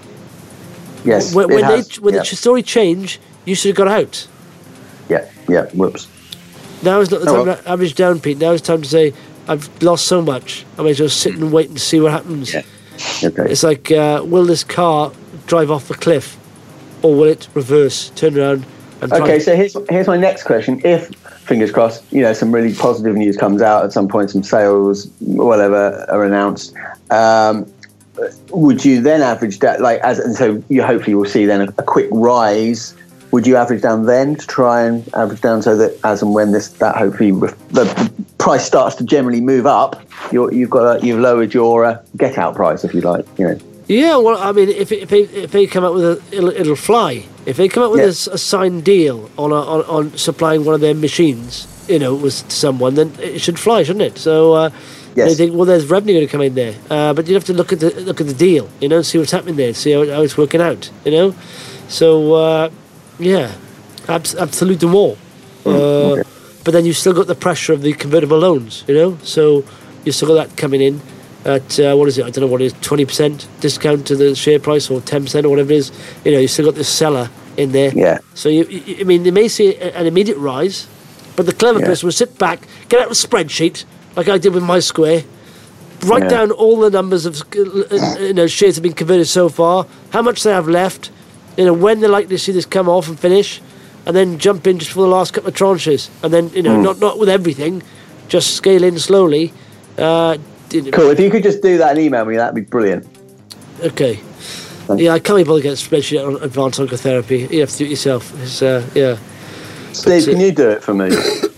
[SPEAKER 3] Yes.
[SPEAKER 2] When,
[SPEAKER 3] it
[SPEAKER 2] when
[SPEAKER 3] has.
[SPEAKER 2] they when
[SPEAKER 3] yeah.
[SPEAKER 2] the story changed, you should have got out.
[SPEAKER 3] Yeah. Yeah. Whoops.
[SPEAKER 2] Now is not the
[SPEAKER 3] oh,
[SPEAKER 2] time
[SPEAKER 3] well.
[SPEAKER 2] to average down, Pete. Now it's time to say, I've lost so much, I may just sit and wait and see what happens.
[SPEAKER 3] Yeah. Okay.
[SPEAKER 2] It's like, uh, will this car drive off the cliff, or will it reverse, turn around and try?
[SPEAKER 3] Okay, so here's here's my next question. If, fingers crossed, you know, some really positive news comes out at some point, some sales, whatever, are announced, um, would you then average that, like, as and so you hopefully will see then a, a quick rise? Would you average down then to try and average down so that as and when this that hopefully the, the price starts to generally move up, you're, you've got a, you've lowered your uh, get out price, if you like, you know?
[SPEAKER 2] Yeah, well, I mean, if if they, if they come up with a, it'll, it'll fly. If they come up with
[SPEAKER 3] yeah.
[SPEAKER 2] a, a signed deal on, a, on on supplying one of their machines, you know, was to someone, then it should fly, shouldn't it? So uh,
[SPEAKER 3] Yes.
[SPEAKER 2] they think, well, there's revenue going to come in there, uh, but you have to look at the look at the deal, you know, see what's happening there, see how, how it's working out, you know. So uh, yeah, abs- absolute de more. Uh,
[SPEAKER 3] okay.
[SPEAKER 2] But then you've still got the pressure of the convertible loans, you know. So you've still got that coming in at uh, what is it? I don't know what it is, twenty percent discount to the share price, or ten percent, or whatever it is. You know, you still got this seller in there.
[SPEAKER 3] Yeah.
[SPEAKER 2] So you, you I mean, they may see an immediate rise, but the clever
[SPEAKER 3] Yeah.
[SPEAKER 2] person will sit back, get out a spreadsheet like I did with my Square, write
[SPEAKER 3] Yeah.
[SPEAKER 2] down all the numbers of uh, you know shares that have been converted so far, how much they have left, you know, when they're likely to see this come off and finish, and then jump in just for the last couple of tranches, and then you know
[SPEAKER 3] Mm.
[SPEAKER 2] not not with everything, just scale in slowly. Uh,
[SPEAKER 3] Cool. If you could just do that and email me, that'd be brilliant.
[SPEAKER 2] Okay. Yeah, I can't be bothered to get a spreadsheet on advanced oncotherapy. You have to do it yourself. It's, uh, yeah.
[SPEAKER 3] Steve, can you do it for me?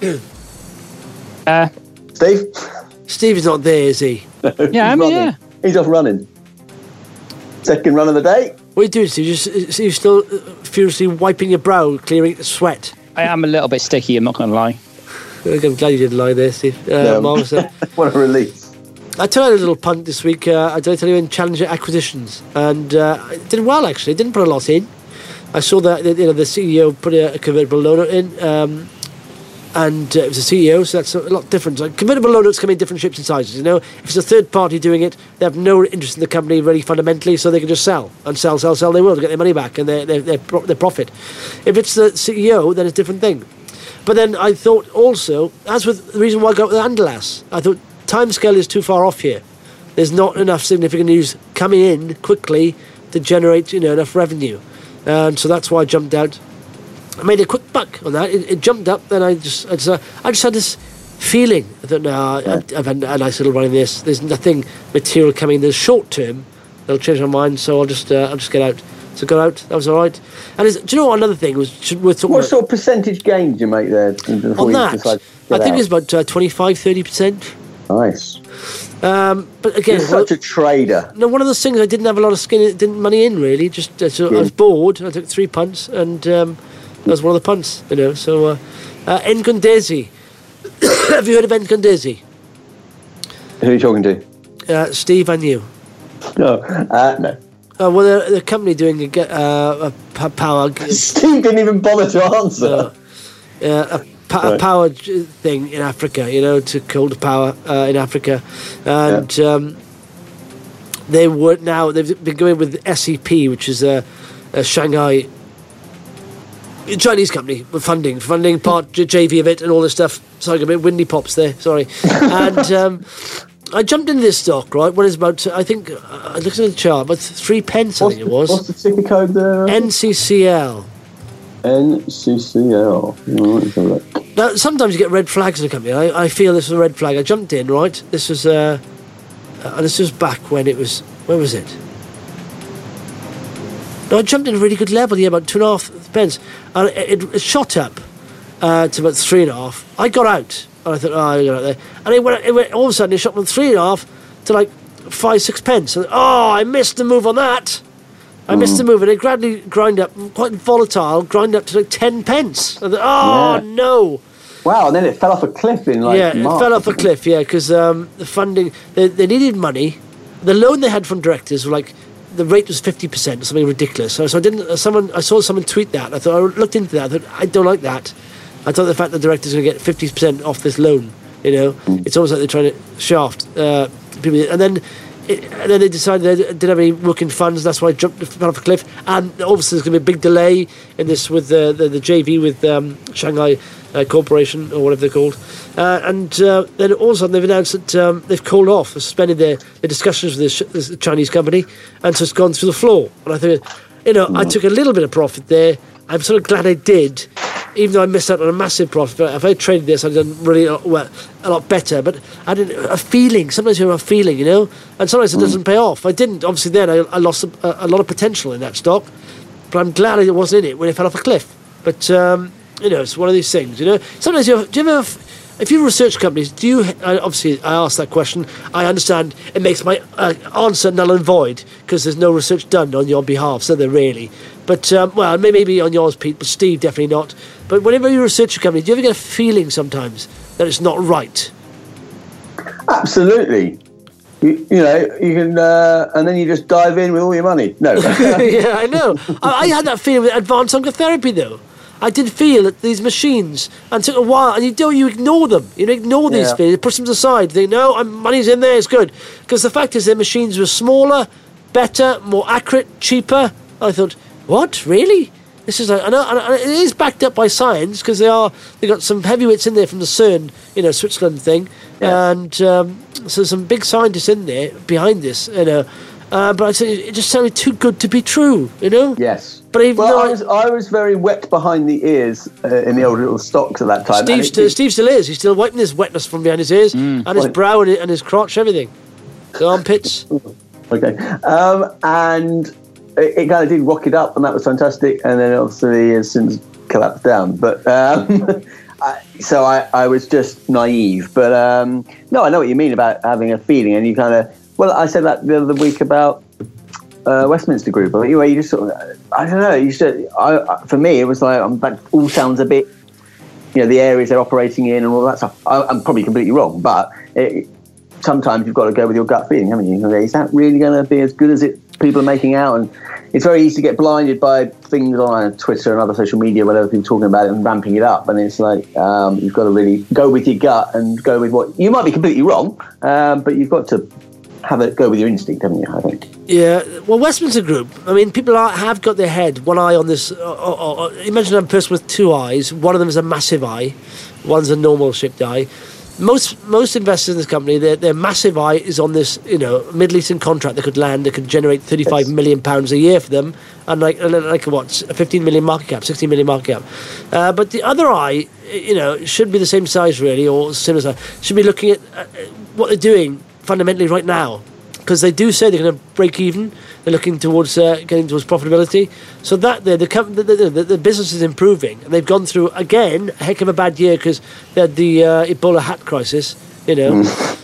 [SPEAKER 4] Uh,
[SPEAKER 3] Steve?
[SPEAKER 2] Steve is not there, is he?
[SPEAKER 4] yeah, I
[SPEAKER 3] He's
[SPEAKER 4] mean,
[SPEAKER 3] running.
[SPEAKER 4] yeah.
[SPEAKER 3] He's off running. Second run of the day.
[SPEAKER 2] What are you doing, Steve? Just, you're still uh, furiously wiping your brow, clearing the sweat.
[SPEAKER 4] I am a little bit sticky, I'm not going to lie.
[SPEAKER 2] I'm glad you didn't lie there, Steve. Uh,
[SPEAKER 3] Yeah.
[SPEAKER 2] Marvellous.
[SPEAKER 3] What a release.
[SPEAKER 2] I told you a little punt this week. Uh, I don't tell you in Challenger Acquisitions, and uh, I did well actually. Didn't put a lot in. I saw that you know the C E O put a, a convertible loan note in, um, and uh, it was a C E O, so that's a lot different. Like, convertible loan notes come in different shapes and sizes. You know, if it's a third party doing it, they have no interest in the company really fundamentally, so they can just sell and sell, sell, sell. They will to get their money back and their their their, pro- their profit. If it's the C E O, then it's a different thing. But then I thought also, as with the reason why I got with Andalas, I thought timescale is too far off here. There's not enough significant news coming in quickly to generate, you know, enough revenue, and so that's why I jumped out. I made a quick buck on that. It, it jumped up, then I just, I just, uh, I just had this feeling. I thought, no,
[SPEAKER 3] Yeah.
[SPEAKER 2] I've, I've had a nice little run in this. There's nothing material coming in the short term that'll change my mind, so I'll just, uh, I'll just get out. So got out. That was all right. And is, do you know what? Another thing was should, worth talking
[SPEAKER 3] What
[SPEAKER 2] about
[SPEAKER 3] sort of percentage gain did you make there? before
[SPEAKER 2] on
[SPEAKER 3] you
[SPEAKER 2] that.
[SPEAKER 3] decided to
[SPEAKER 2] I
[SPEAKER 3] get
[SPEAKER 2] think
[SPEAKER 3] out?
[SPEAKER 2] it's about uh, twenty-five, thirty percent.
[SPEAKER 3] Nice.
[SPEAKER 2] Um, but again,
[SPEAKER 3] You're
[SPEAKER 2] well,
[SPEAKER 3] such a trader.
[SPEAKER 2] no, one of those things I didn't have a lot of skin, in- didn't money in really. Just uh, so I was bored. I took three punts, and um, that was one of the punts, you know. So, uh, uh, Encondesi. Have you heard of Encondesi?
[SPEAKER 3] Who are you talking to?
[SPEAKER 2] Uh, Steve and you.
[SPEAKER 3] No. Uh, no.
[SPEAKER 2] Uh, well, they're, they're a company doing a, ge- uh, a p- power, g-
[SPEAKER 3] Steve didn't even bother to answer.
[SPEAKER 2] uh, uh, a, pa- a
[SPEAKER 3] Right.
[SPEAKER 2] power j- thing in Africa. You know, to cold power uh, in Africa, and um, they were now they've been going with S E P, which is a, a Shanghai Chinese company with funding, funding part J- JV of it and all this stuff. Sorry, a bit windy pops there. Sorry, and um, I jumped into this stock right when it's about I think uh, I looked at the chart, about three pence. I
[SPEAKER 3] What's
[SPEAKER 2] think
[SPEAKER 3] the,
[SPEAKER 2] it was
[SPEAKER 3] What's the ticker code there?
[SPEAKER 2] N C C L.
[SPEAKER 3] N C C L. Right, let's have a look.
[SPEAKER 2] Now, sometimes you get red flags in a company. I, I feel this was a red flag. I jumped in, right? This was, uh, uh, this was back when it was, where was it? No, I jumped in a really good level, yeah, about two and a half pence. And it, it, it shot up uh, to about three and a half. I got out, and I thought, oh, I got out there. And it went, it went, all of a sudden, it shot from three and a half to like five, six pence. And, oh, I missed the move on that. I missed the move, and it gradually grind up, quite volatile, grind up to like ten pence. I thought, oh,
[SPEAKER 3] Yeah.
[SPEAKER 2] no.
[SPEAKER 3] Wow, and then it fell off a cliff in like
[SPEAKER 2] yeah,
[SPEAKER 3] March.
[SPEAKER 2] it fell off a cliff, yeah, because um, the funding, they, they needed money. The loan they had from directors were like, the rate was fifty percent, something ridiculous. So, so I didn't, someone, I saw someone tweet that. I thought, I looked into that. I thought, I don't like that. I thought the fact that the directors are going to get fifty percent off this loan, you know, it's almost like they're trying to shaft uh, people. And then, it, and then they decided they didn't have any working funds. That's why I jumped fell off a cliff. And obviously, there's going to be a big delay in this with the the, the J V with um, Shanghai uh, Corporation or whatever they're called. Uh, and uh, then all of a sudden, they've announced that um, they've called off, suspended their, their discussions with this, this Chinese company, and so it's gone through the floor. And I think, you know, I took a little bit of profit there. I'm sort of glad I did, even though I missed out on a massive profit. But if I traded this, I'd done really a lot, well, a lot better. But I had a feeling. Sometimes you have a feeling, you know, and sometimes it doesn't pay off. I didn't. Obviously, then I, I lost a, a lot of potential in that stock. But I'm glad I wasn't in it when it fell off a cliff. But um, you know, it's one of these things. You know, sometimes you have, do you ever? if you're a research company, do you, uh, obviously I asked that question, I understand it makes my uh, answer null and void because there's no research done on your behalf, so there really. But, um, well, maybe on yours, Pete, but Steve, definitely not. But whenever you research a company, do you ever get a feeling sometimes that it's not right?
[SPEAKER 3] Absolutely. You, you know, you can, uh, and then you just dive in with all your money. No.
[SPEAKER 2] Yeah, I know. I, I had that feeling with advanced oncotherapy, though. I did feel that these machines, and it took a while, and you do, you ignore them. You ignore these
[SPEAKER 3] Yeah.
[SPEAKER 2] things, you push them aside. They know I'm, money's in there, it's good. Because the fact is, their machines were smaller, better, more accurate, cheaper. I thought, what, really? This is like, I know, and it is backed up by science because they are. They got some heavyweights in there from the CERN, you know, Switzerland thing,
[SPEAKER 3] Yeah.
[SPEAKER 2] and um, so some big scientists in there behind this, you know. Uh, but I said it just sounded too good to be true, you know.
[SPEAKER 3] Yes.
[SPEAKER 2] But even
[SPEAKER 3] well,
[SPEAKER 2] though
[SPEAKER 3] I was, I was very wet behind the ears uh, in the old little stocks at that time.
[SPEAKER 2] Steve
[SPEAKER 3] and it-
[SPEAKER 2] still, Steve still is. He's still wiping his wetness from behind his ears and his
[SPEAKER 3] Right.
[SPEAKER 2] brow and his, and his crotch, everything. The armpits.
[SPEAKER 3] Okay. Um, and it, it kind of did rock it up, and that was fantastic. And then obviously has since collapsed down. But um, I, so I, I was just naive. But um, no, I know what you mean about having a feeling, and you kind of. Well, I said that the other week about uh, Westminster Group. But anyway, you just sort of. I don't know. You should. I, I, for me, it was like um, that all sounds a bit. You know, the areas they're operating in and all that stuff. I, I'm probably completely wrong, but. It, Sometimes you've got to go with your gut feeling, haven't you? Is that really going to be as good as it people are making out? And it's very easy to get blinded by things on Twitter and other social media where other people talking about it and ramping it up. And it's like um, you've got to really go with your gut and go with what you might be completely wrong, um, but you've got to have it go with your instinct, haven't you? I think.
[SPEAKER 2] Yeah. Well, Westminster Group. I mean, people are, have got their head one eye on this. Uh, uh, uh, imagine a person with two eyes. One of them is a massive eye. One's a normal shaped eye. Most most investors in this company, their their massive eye is on this, you know, Middle Eastern contract that could land, that could generate thirty-five
[SPEAKER 3] Yes.
[SPEAKER 2] million pounds a year for them, and like like what, a fifteen million market cap, sixteen million market cap. Uh, but the other eye, you know, should be the same size really, or similar size. Should be looking at uh, what they're doing fundamentally right now, because they do say they're going to break even. They're looking towards uh, getting towards profitability. So that the the, com- the, the the the business is improving, and they've gone through again a heck of a bad year because they had the uh, Ebola hat crisis, you know,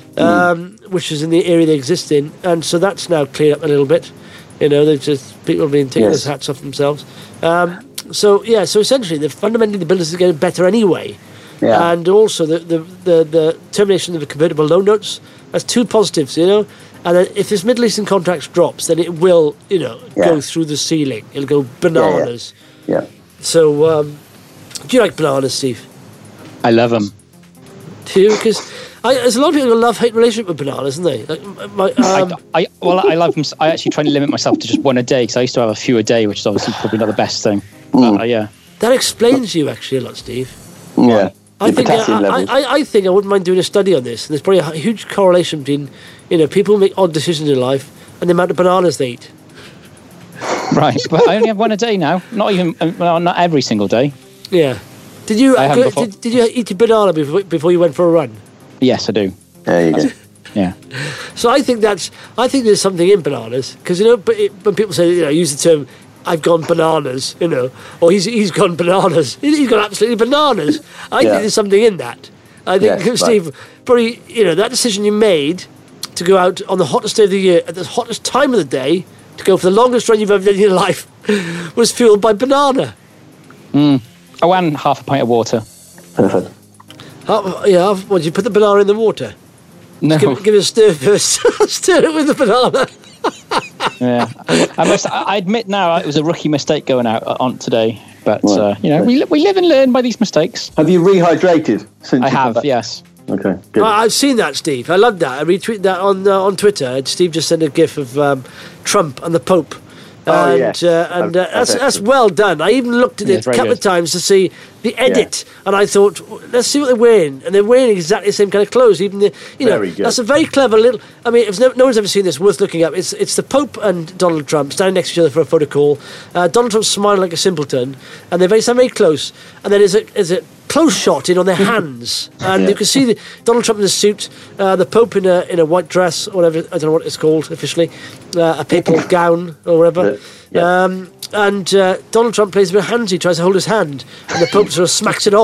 [SPEAKER 2] um, which is in the area they exist in, and so that's now cleared up a little bit. You know, they've just people have been taking
[SPEAKER 3] Yes.
[SPEAKER 2] those hats off themselves. Um, so yeah, so essentially, the fundamentally the business is getting better anyway.
[SPEAKER 3] Yeah.
[SPEAKER 2] And also the, the, the, the termination of the convertible loan notes. That's two positives, you know. And then if this Middle Eastern contract drops, then it will, you know,
[SPEAKER 3] Yeah.
[SPEAKER 2] go through the ceiling. It'll go bananas.
[SPEAKER 3] Yeah.
[SPEAKER 2] So, um, do you like bananas, Steve?
[SPEAKER 4] I love them.
[SPEAKER 2] Do you? Because there's a lot of people who love-hate relationship with bananas, isn't they? Like, my, um,
[SPEAKER 4] I, I well, I love them. I actually try to limit myself to just one a day because I used to have a few a day, which is obviously probably not the best thing. But, uh, yeah.
[SPEAKER 2] that explains you actually a lot, Steve.
[SPEAKER 3] Yeah.
[SPEAKER 2] I
[SPEAKER 3] Your
[SPEAKER 2] think I,
[SPEAKER 3] potassium
[SPEAKER 2] I,
[SPEAKER 3] levels.
[SPEAKER 2] I, I think I wouldn't mind doing a study on this. There's probably a huge correlation between, you know, people who make odd decisions in life and the amount of bananas they eat.
[SPEAKER 4] Right, but I only have one a day now. Not even, uh, well, not every single day.
[SPEAKER 2] Yeah. Did you
[SPEAKER 4] I
[SPEAKER 2] uh,
[SPEAKER 4] haven't
[SPEAKER 2] go,
[SPEAKER 4] before.
[SPEAKER 2] did, did you eat a banana before, before you went for a run?
[SPEAKER 4] Yes, I do.
[SPEAKER 3] There you go.
[SPEAKER 4] Yeah.
[SPEAKER 2] So I think that's I think there's something in bananas because you know, but it, when people say, you know, use the term "I've gone bananas," you know, or he's he's gone bananas. He's gone absolutely bananas. I
[SPEAKER 3] Yeah.
[SPEAKER 2] think there's something in that. I think
[SPEAKER 3] Yes,
[SPEAKER 2] Steve,
[SPEAKER 3] right.
[SPEAKER 2] probably, you know, that decision you made to go out on the hottest day of the year at the hottest time of the day to go for the longest run you've ever done in your life was fueled by banana.
[SPEAKER 4] Oh, and half a pint of water.
[SPEAKER 3] Perfect.
[SPEAKER 2] How, yeah, how- what, did you put the banana in the water?
[SPEAKER 4] No.
[SPEAKER 2] Give, it- give it a stir first. Stir it with the banana.
[SPEAKER 4] Yeah. I must. I I admit now it was a rookie mistake going out on today, but
[SPEAKER 3] Right.
[SPEAKER 4] uh, you know we li- we live and learn by these mistakes.
[SPEAKER 3] Have you rehydrated since
[SPEAKER 4] I
[SPEAKER 3] you come
[SPEAKER 4] have,
[SPEAKER 3] back?
[SPEAKER 4] yes.
[SPEAKER 3] Okay. Good.
[SPEAKER 2] I- I've seen that, Steve. I love that. I retweeted that on uh, on Twitter. Steve just sent a gif of um, Trump and the Pope.
[SPEAKER 3] Oh,
[SPEAKER 2] and
[SPEAKER 3] yes.
[SPEAKER 2] uh, and uh,
[SPEAKER 3] I've-
[SPEAKER 2] that's
[SPEAKER 3] I've
[SPEAKER 2] that's
[SPEAKER 3] actually-
[SPEAKER 2] well done. I even looked at
[SPEAKER 4] Yeah,
[SPEAKER 2] it
[SPEAKER 4] it's
[SPEAKER 2] a
[SPEAKER 4] very
[SPEAKER 2] couple of
[SPEAKER 4] good.
[SPEAKER 2] times to see the edit, and I thought, let's see what they're wearing. And they're wearing exactly the same kind of clothes. Even the, you know,
[SPEAKER 3] Very good.
[SPEAKER 2] that's a very clever little. I mean, if no, no one's ever seen this, worth looking up. It's it's the Pope and Donald Trump standing next to each other for a photo call. Uh, Donald Trump's smiling like a simpleton, and they're very stand very close. And then there's a there's a close shot in on their hands, and
[SPEAKER 3] Yeah.
[SPEAKER 2] you can see the, Donald Trump in a suit, uh, the Pope in a in a white dress or whatever. I don't know what it's called officially, uh, a papal gown or whatever.
[SPEAKER 3] Yeah.
[SPEAKER 2] Um, and uh, Donald Trump plays a bit of handsy, tries to hold his hand, and the Pope sort of smacks it off.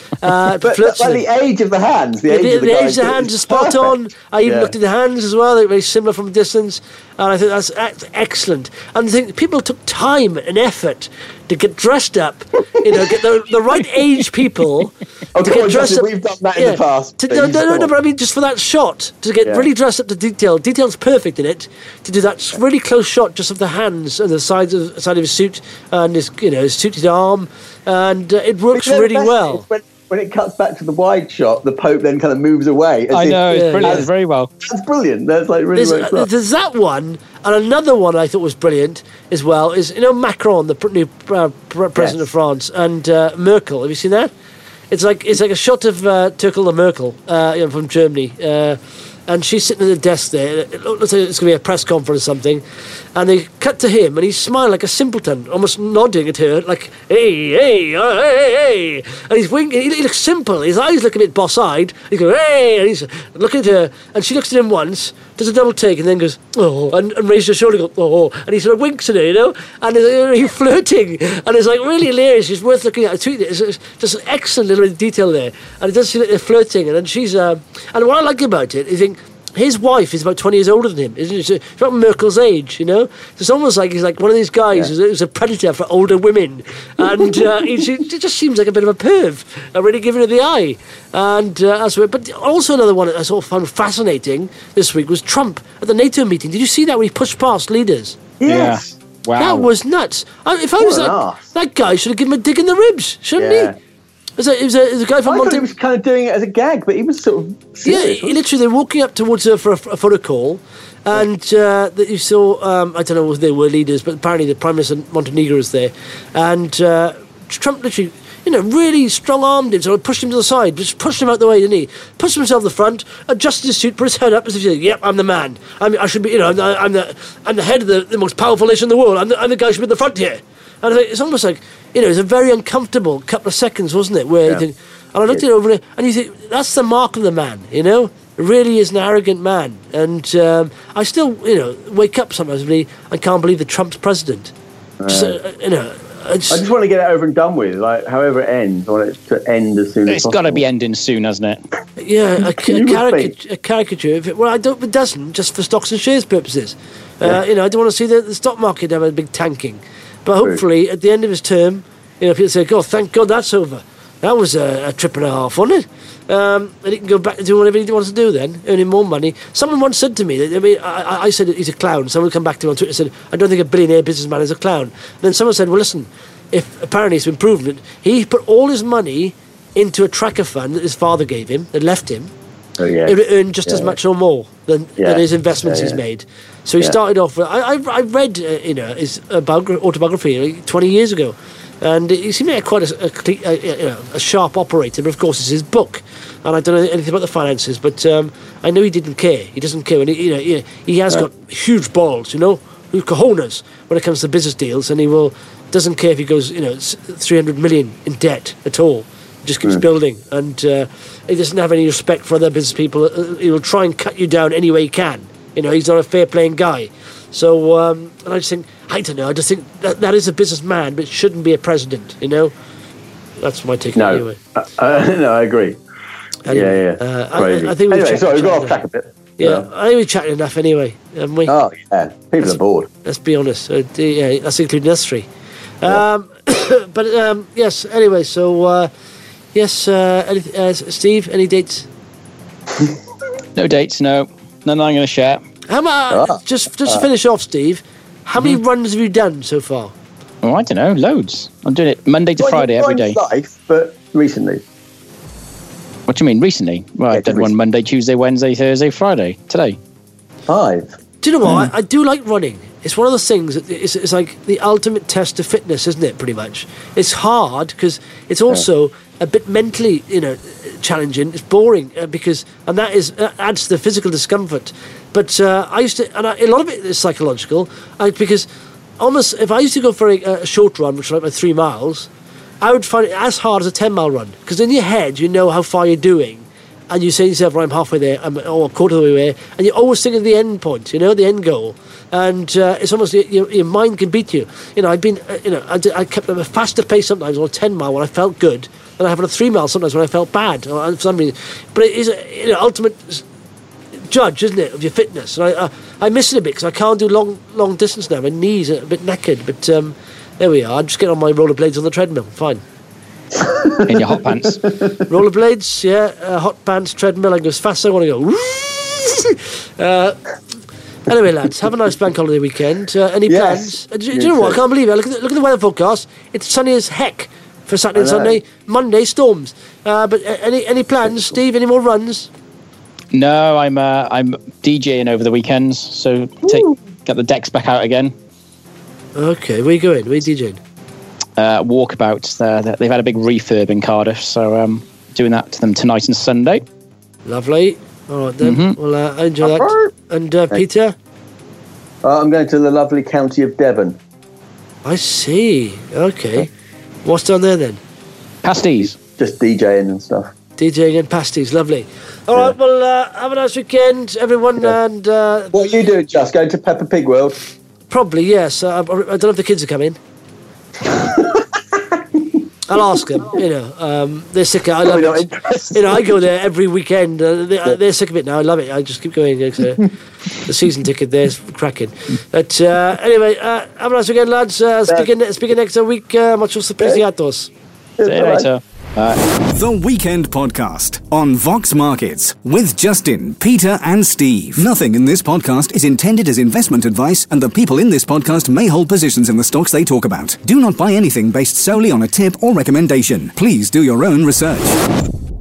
[SPEAKER 2] Uh,
[SPEAKER 3] but
[SPEAKER 2] flirts
[SPEAKER 3] but
[SPEAKER 2] with
[SPEAKER 3] the
[SPEAKER 2] him.
[SPEAKER 3] age of the hands, the
[SPEAKER 2] Yeah,
[SPEAKER 3] age
[SPEAKER 2] the,
[SPEAKER 3] of the,
[SPEAKER 2] the
[SPEAKER 3] guy
[SPEAKER 2] age of the
[SPEAKER 3] is
[SPEAKER 2] hands are spot
[SPEAKER 3] perfect.
[SPEAKER 2] on. I even
[SPEAKER 3] Yeah.
[SPEAKER 2] looked at the hands as well. They're very similar from a distance. And I think that's ex- excellent. And I think people took time and effort to get dressed up, you know, get the, the right age people
[SPEAKER 3] Oh,
[SPEAKER 2] to
[SPEAKER 3] come
[SPEAKER 2] get
[SPEAKER 3] on,
[SPEAKER 2] dressed
[SPEAKER 3] Justin,
[SPEAKER 2] up.
[SPEAKER 3] we've done that in the past,
[SPEAKER 2] To,
[SPEAKER 3] please,
[SPEAKER 2] no, no, no,
[SPEAKER 3] come
[SPEAKER 2] no,
[SPEAKER 3] on.
[SPEAKER 2] but I mean, just for that shot, to get
[SPEAKER 3] Yeah.
[SPEAKER 2] really dressed up to detail. Detail's perfect in it. To do that really close shot just of the hands and the sides of side of his suit and his, you know, his suited arm, and uh, it works
[SPEAKER 3] You know, the
[SPEAKER 2] really
[SPEAKER 3] best
[SPEAKER 2] well.
[SPEAKER 3] is When, when it cuts back to the wide shot, the Pope then kind of moves away. as
[SPEAKER 4] I
[SPEAKER 3] if-
[SPEAKER 4] know, it's
[SPEAKER 2] Yeah,
[SPEAKER 4] brilliant.
[SPEAKER 2] yeah.
[SPEAKER 4] Very well.
[SPEAKER 3] That's brilliant. That's like really
[SPEAKER 2] There's,
[SPEAKER 3] works
[SPEAKER 2] uh,
[SPEAKER 3] well.
[SPEAKER 2] there's that one, and another one I thought was brilliant as well is, you know, Macron, the pr- new uh, pr- president
[SPEAKER 3] Yes.
[SPEAKER 2] of France, and uh, Merkel. Have you seen that? It's like it's like a shot of uh, Turkel and Merkel, uh, you know, from Germany, uh, and she's sitting at the desk there. It looks like it's going to be a press conference or something, and they cut to him, and he's smiling like a simpleton, almost nodding at her, like hey, hey, uh, hey, hey, and he's winking. He, he looks simple. His eyes look a bit boss-eyed. He goes hey, and he's looking at her, and she looks at him once, does a double take, and then goes oh, and, and raises her shoulder, and goes, oh, and he sort of winks at her, you know, and he's, uh, he's flirting, and it's like really hilarious. It's worth looking at. I tweet it. It's, it's just an excellent little bit of detail there, and it does seem like they're flirting, and then she's uh, and what I like about it, you think. His wife is about twenty years older than him, isn't she? She's about Merkel's age, you know? So it's almost like he's like one of these guys
[SPEAKER 3] Yeah.
[SPEAKER 2] who's, a, who's a predator for older women. And uh, he, he just seems like a bit of a perv, uh, really giving her the eye. And uh, that's weird. But also another one that I sort of found fascinating this week was Trump at the NATO meeting. Did you see that when he pushed past leaders?
[SPEAKER 3] Yes.
[SPEAKER 4] Yeah. Wow.
[SPEAKER 2] That was nuts. I, if I
[SPEAKER 3] What
[SPEAKER 2] was
[SPEAKER 3] an
[SPEAKER 2] that,
[SPEAKER 3] arse.
[SPEAKER 2] that guy should have given him a dig in the ribs, shouldn't
[SPEAKER 3] Yeah.
[SPEAKER 2] he? It was, a, it, was a, it was a guy
[SPEAKER 3] I
[SPEAKER 2] from
[SPEAKER 3] thought
[SPEAKER 2] Monte-
[SPEAKER 3] he was kind of doing it as a gag, but he was sort of
[SPEAKER 2] Yeah,
[SPEAKER 3] serious.
[SPEAKER 2] he- literally, they're walking up towards her for a, a photo call, and uh, that you saw. Um, I don't know if they were leaders, but apparently the Prime Minister of Montenegro was there, and uh, Trump literally, you know, really strong-armed him, so pushed him to the side, just pushed him out the way, didn't he? Pushed himself to the front, adjusted his suit, put his head up, as if he said, "Yep, I'm the man. I'm, I should be, you know, I'm the, I'm the, I'm the head of the, the most powerful nation in the world. I'm the, I'm the guy who should be at the front here." And I think it's almost like, you know, it's a very uncomfortable couple of seconds, wasn't it? Where
[SPEAKER 3] Yeah.
[SPEAKER 2] you think, and I looked it over, and you think that's the mark of the man, you know. Really is an arrogant man, and um, I still, you know, wake up sometimes and really, I can't believe that Trump's president. Just, uh, you know, I just,
[SPEAKER 3] I just want to get it over and done with. Like, however it ends, I want it to end as soon as
[SPEAKER 4] It's
[SPEAKER 3] possible.
[SPEAKER 4] got to be ending soon, hasn't it?
[SPEAKER 2] yeah, a, ca-
[SPEAKER 3] You would
[SPEAKER 2] caricature, a caricature. If it, well, I don't. It doesn't just for stocks and shares purposes. Uh, you know, I don't want to see the, the stock market have a big tanking, but
[SPEAKER 3] True.
[SPEAKER 2] hopefully at the end of his term, you know, people say, "God, thank God that's over." That was a, a trip and a half, wasn't it? Um, and he can go back to do whatever he wants to do then, earning more money. Someone once said to me, that, I mean, I, I- I said he's a clown. Someone come back to me on Twitter and said, I don't think a billionaire businessman is a clown. And then someone said, well, listen, if apparently it's been proven that he put all his money into a tracker fund that his father gave him, that left him,
[SPEAKER 3] Oh, yeah.
[SPEAKER 2] it would earn just as
[SPEAKER 3] Yeah.
[SPEAKER 2] much or more than,
[SPEAKER 3] Yeah.
[SPEAKER 2] than his investments
[SPEAKER 3] Yeah,
[SPEAKER 2] he's
[SPEAKER 3] yeah.
[SPEAKER 2] made. So he
[SPEAKER 3] Yeah.
[SPEAKER 2] started off with, I, I, I read, uh, you know, his uh, biogra- autobiography like, twenty years ago. And he seemed like quite a, a, cle- a, a, you know, a sharp operator, but of course it's his book. And I don't know anything about the finances, but um, I know he didn't care. He doesn't care. And he, you know, he, he has got huge balls, you know, huge cojones when it comes to business deals, and he will doesn't care if he goes, you know, s- three hundred million in debt at all. He just keeps building, and uh, he doesn't have any respect for other business people. Uh, He will try and cut you down any way he can. You know, he's not a fair playing guy. So, um, and I just think, I don't know, I just think that that is a businessman, but shouldn't be a president, you know? That's my take on it
[SPEAKER 3] No,
[SPEAKER 2] anyway.
[SPEAKER 3] uh, uh, no, I agree.
[SPEAKER 2] Anyway,
[SPEAKER 3] yeah, yeah.
[SPEAKER 2] uh, I-
[SPEAKER 3] Crazy.
[SPEAKER 2] I think we've
[SPEAKER 3] anyway,
[SPEAKER 2] checked-
[SPEAKER 3] sorry, we got
[SPEAKER 2] checked
[SPEAKER 3] off track a bit.
[SPEAKER 2] Yeah, I think we've chatted enough anyway, haven't we?
[SPEAKER 3] Oh, yeah. People are bored.
[SPEAKER 2] Let's be honest. Uh, d- yeah, that's including us three. Um, but um, yes, anyway, so uh, yes, uh, any, uh, Steve, any dates?
[SPEAKER 4] No dates, no. None I'm going to share.
[SPEAKER 2] How much?
[SPEAKER 3] Ah.
[SPEAKER 2] Just just to finish off, Steve. How many
[SPEAKER 3] Mm-hmm.
[SPEAKER 2] runs have you done so far?
[SPEAKER 4] Oh, I don't know, loads. I'm doing it Monday to
[SPEAKER 3] Well,
[SPEAKER 4] Friday
[SPEAKER 3] you've
[SPEAKER 4] every
[SPEAKER 3] gone
[SPEAKER 4] day.
[SPEAKER 3] Life, but recently.
[SPEAKER 4] What do you mean, recently? Well,
[SPEAKER 3] Yeah,
[SPEAKER 4] I've done
[SPEAKER 3] just
[SPEAKER 4] one
[SPEAKER 3] recently.
[SPEAKER 4] Monday, Tuesday, Wednesday, Thursday, Friday, today.
[SPEAKER 3] Five.
[SPEAKER 2] Do you know what?
[SPEAKER 3] Hmm.
[SPEAKER 2] I, I do like running. It's one of those things. That it's, it's like the ultimate test of fitness, isn't it? Pretty much. It's hard because it's also a bit mentally, you know, challenging. It's boring uh, because, and that is that adds to the physical discomfort. But uh, I used to, and I, a lot of it is psychological, I, because almost if I used to go for a, a short run, which is like my three miles, I would find it as hard as a ten mile run because in your head you know how far you're doing. And you say to yourself, right, I'm halfway there, I'm or a quarter of the way there, and you're always thinking of the end point, you know, the end goal. And uh, it's almost, your, your mind can beat you. You know, I've been, uh, you know, I, did, I kept at a faster pace sometimes on a ten mile when I felt good, and I have on a three mile sometimes when I felt bad or for some reason. But it is a you know, ultimate judge, isn't it, of your fitness? And I, I, I miss it a bit because I can't do long long distance now. My knees are a bit knackered, but um, there we are. I'm just getting on my rollerblades on the treadmill. Fine.
[SPEAKER 4] In your hot pants.
[SPEAKER 2] Rollerblades, yeah, uh, hot pants, treadmill. I go as fast as I want to go. uh, anyway, lads, have a nice bank holiday weekend. Uh, any
[SPEAKER 3] Yes,
[SPEAKER 2] plans? Uh, do, do
[SPEAKER 3] you
[SPEAKER 2] you know what?
[SPEAKER 3] too.
[SPEAKER 2] I can't believe it. Look at the, look at the weather forecast. It's sunny as heck for Saturday and
[SPEAKER 3] I know.
[SPEAKER 2] Sunday. Monday, storms. Uh, but uh, any any plans, Steve? Any more runs?
[SPEAKER 4] No, I'm uh, I'm DJing over the weekends, so take get the decks back out again.
[SPEAKER 2] Okay, where you going? Where you DJing?
[SPEAKER 4] Uh, walkabout. Uh, they've had a big refurb in Cardiff, so um, doing that to them tonight and Sunday.
[SPEAKER 2] Lovely. All right then.
[SPEAKER 4] Mhm.
[SPEAKER 2] Well, uh, I enjoy that. And uh, Peter?
[SPEAKER 3] Uh, I'm going to the lovely county of Devon.
[SPEAKER 2] I see. Okay. What's down there then?
[SPEAKER 4] Pasties.
[SPEAKER 3] Just DJing and stuff.
[SPEAKER 2] DJing and pasties. Lovely. All
[SPEAKER 3] Yeah.
[SPEAKER 2] right. Well, uh, have a nice weekend, everyone.
[SPEAKER 3] Yeah.
[SPEAKER 2] And uh,
[SPEAKER 3] What are you doing, Just? Going to Peppa Pig World?
[SPEAKER 2] probably yes. Uh, I, I don't know if the kids are coming. I'll ask them. You know, um, they're sick. Of, I love
[SPEAKER 3] Probably not
[SPEAKER 2] it.
[SPEAKER 3] interested.
[SPEAKER 2] You know, I go there every weekend. Uh, they, uh, they're sick of it now. I love it. I just keep going. Uh, the season ticket there's cracking. But uh, anyway, uh, have a nice weekend, lads. Uh, speaking, speaking next week. Uh, muchos apreciados.
[SPEAKER 4] See you later. Bye.
[SPEAKER 1] The Weekend Podcast on Vox Markets with Justin, Peter, and Steve. Nothing in this podcast is intended as investment advice, and the people in this podcast may hold positions in the stocks they talk about. Do not buy anything based solely on a tip or recommendation. Please do your own research.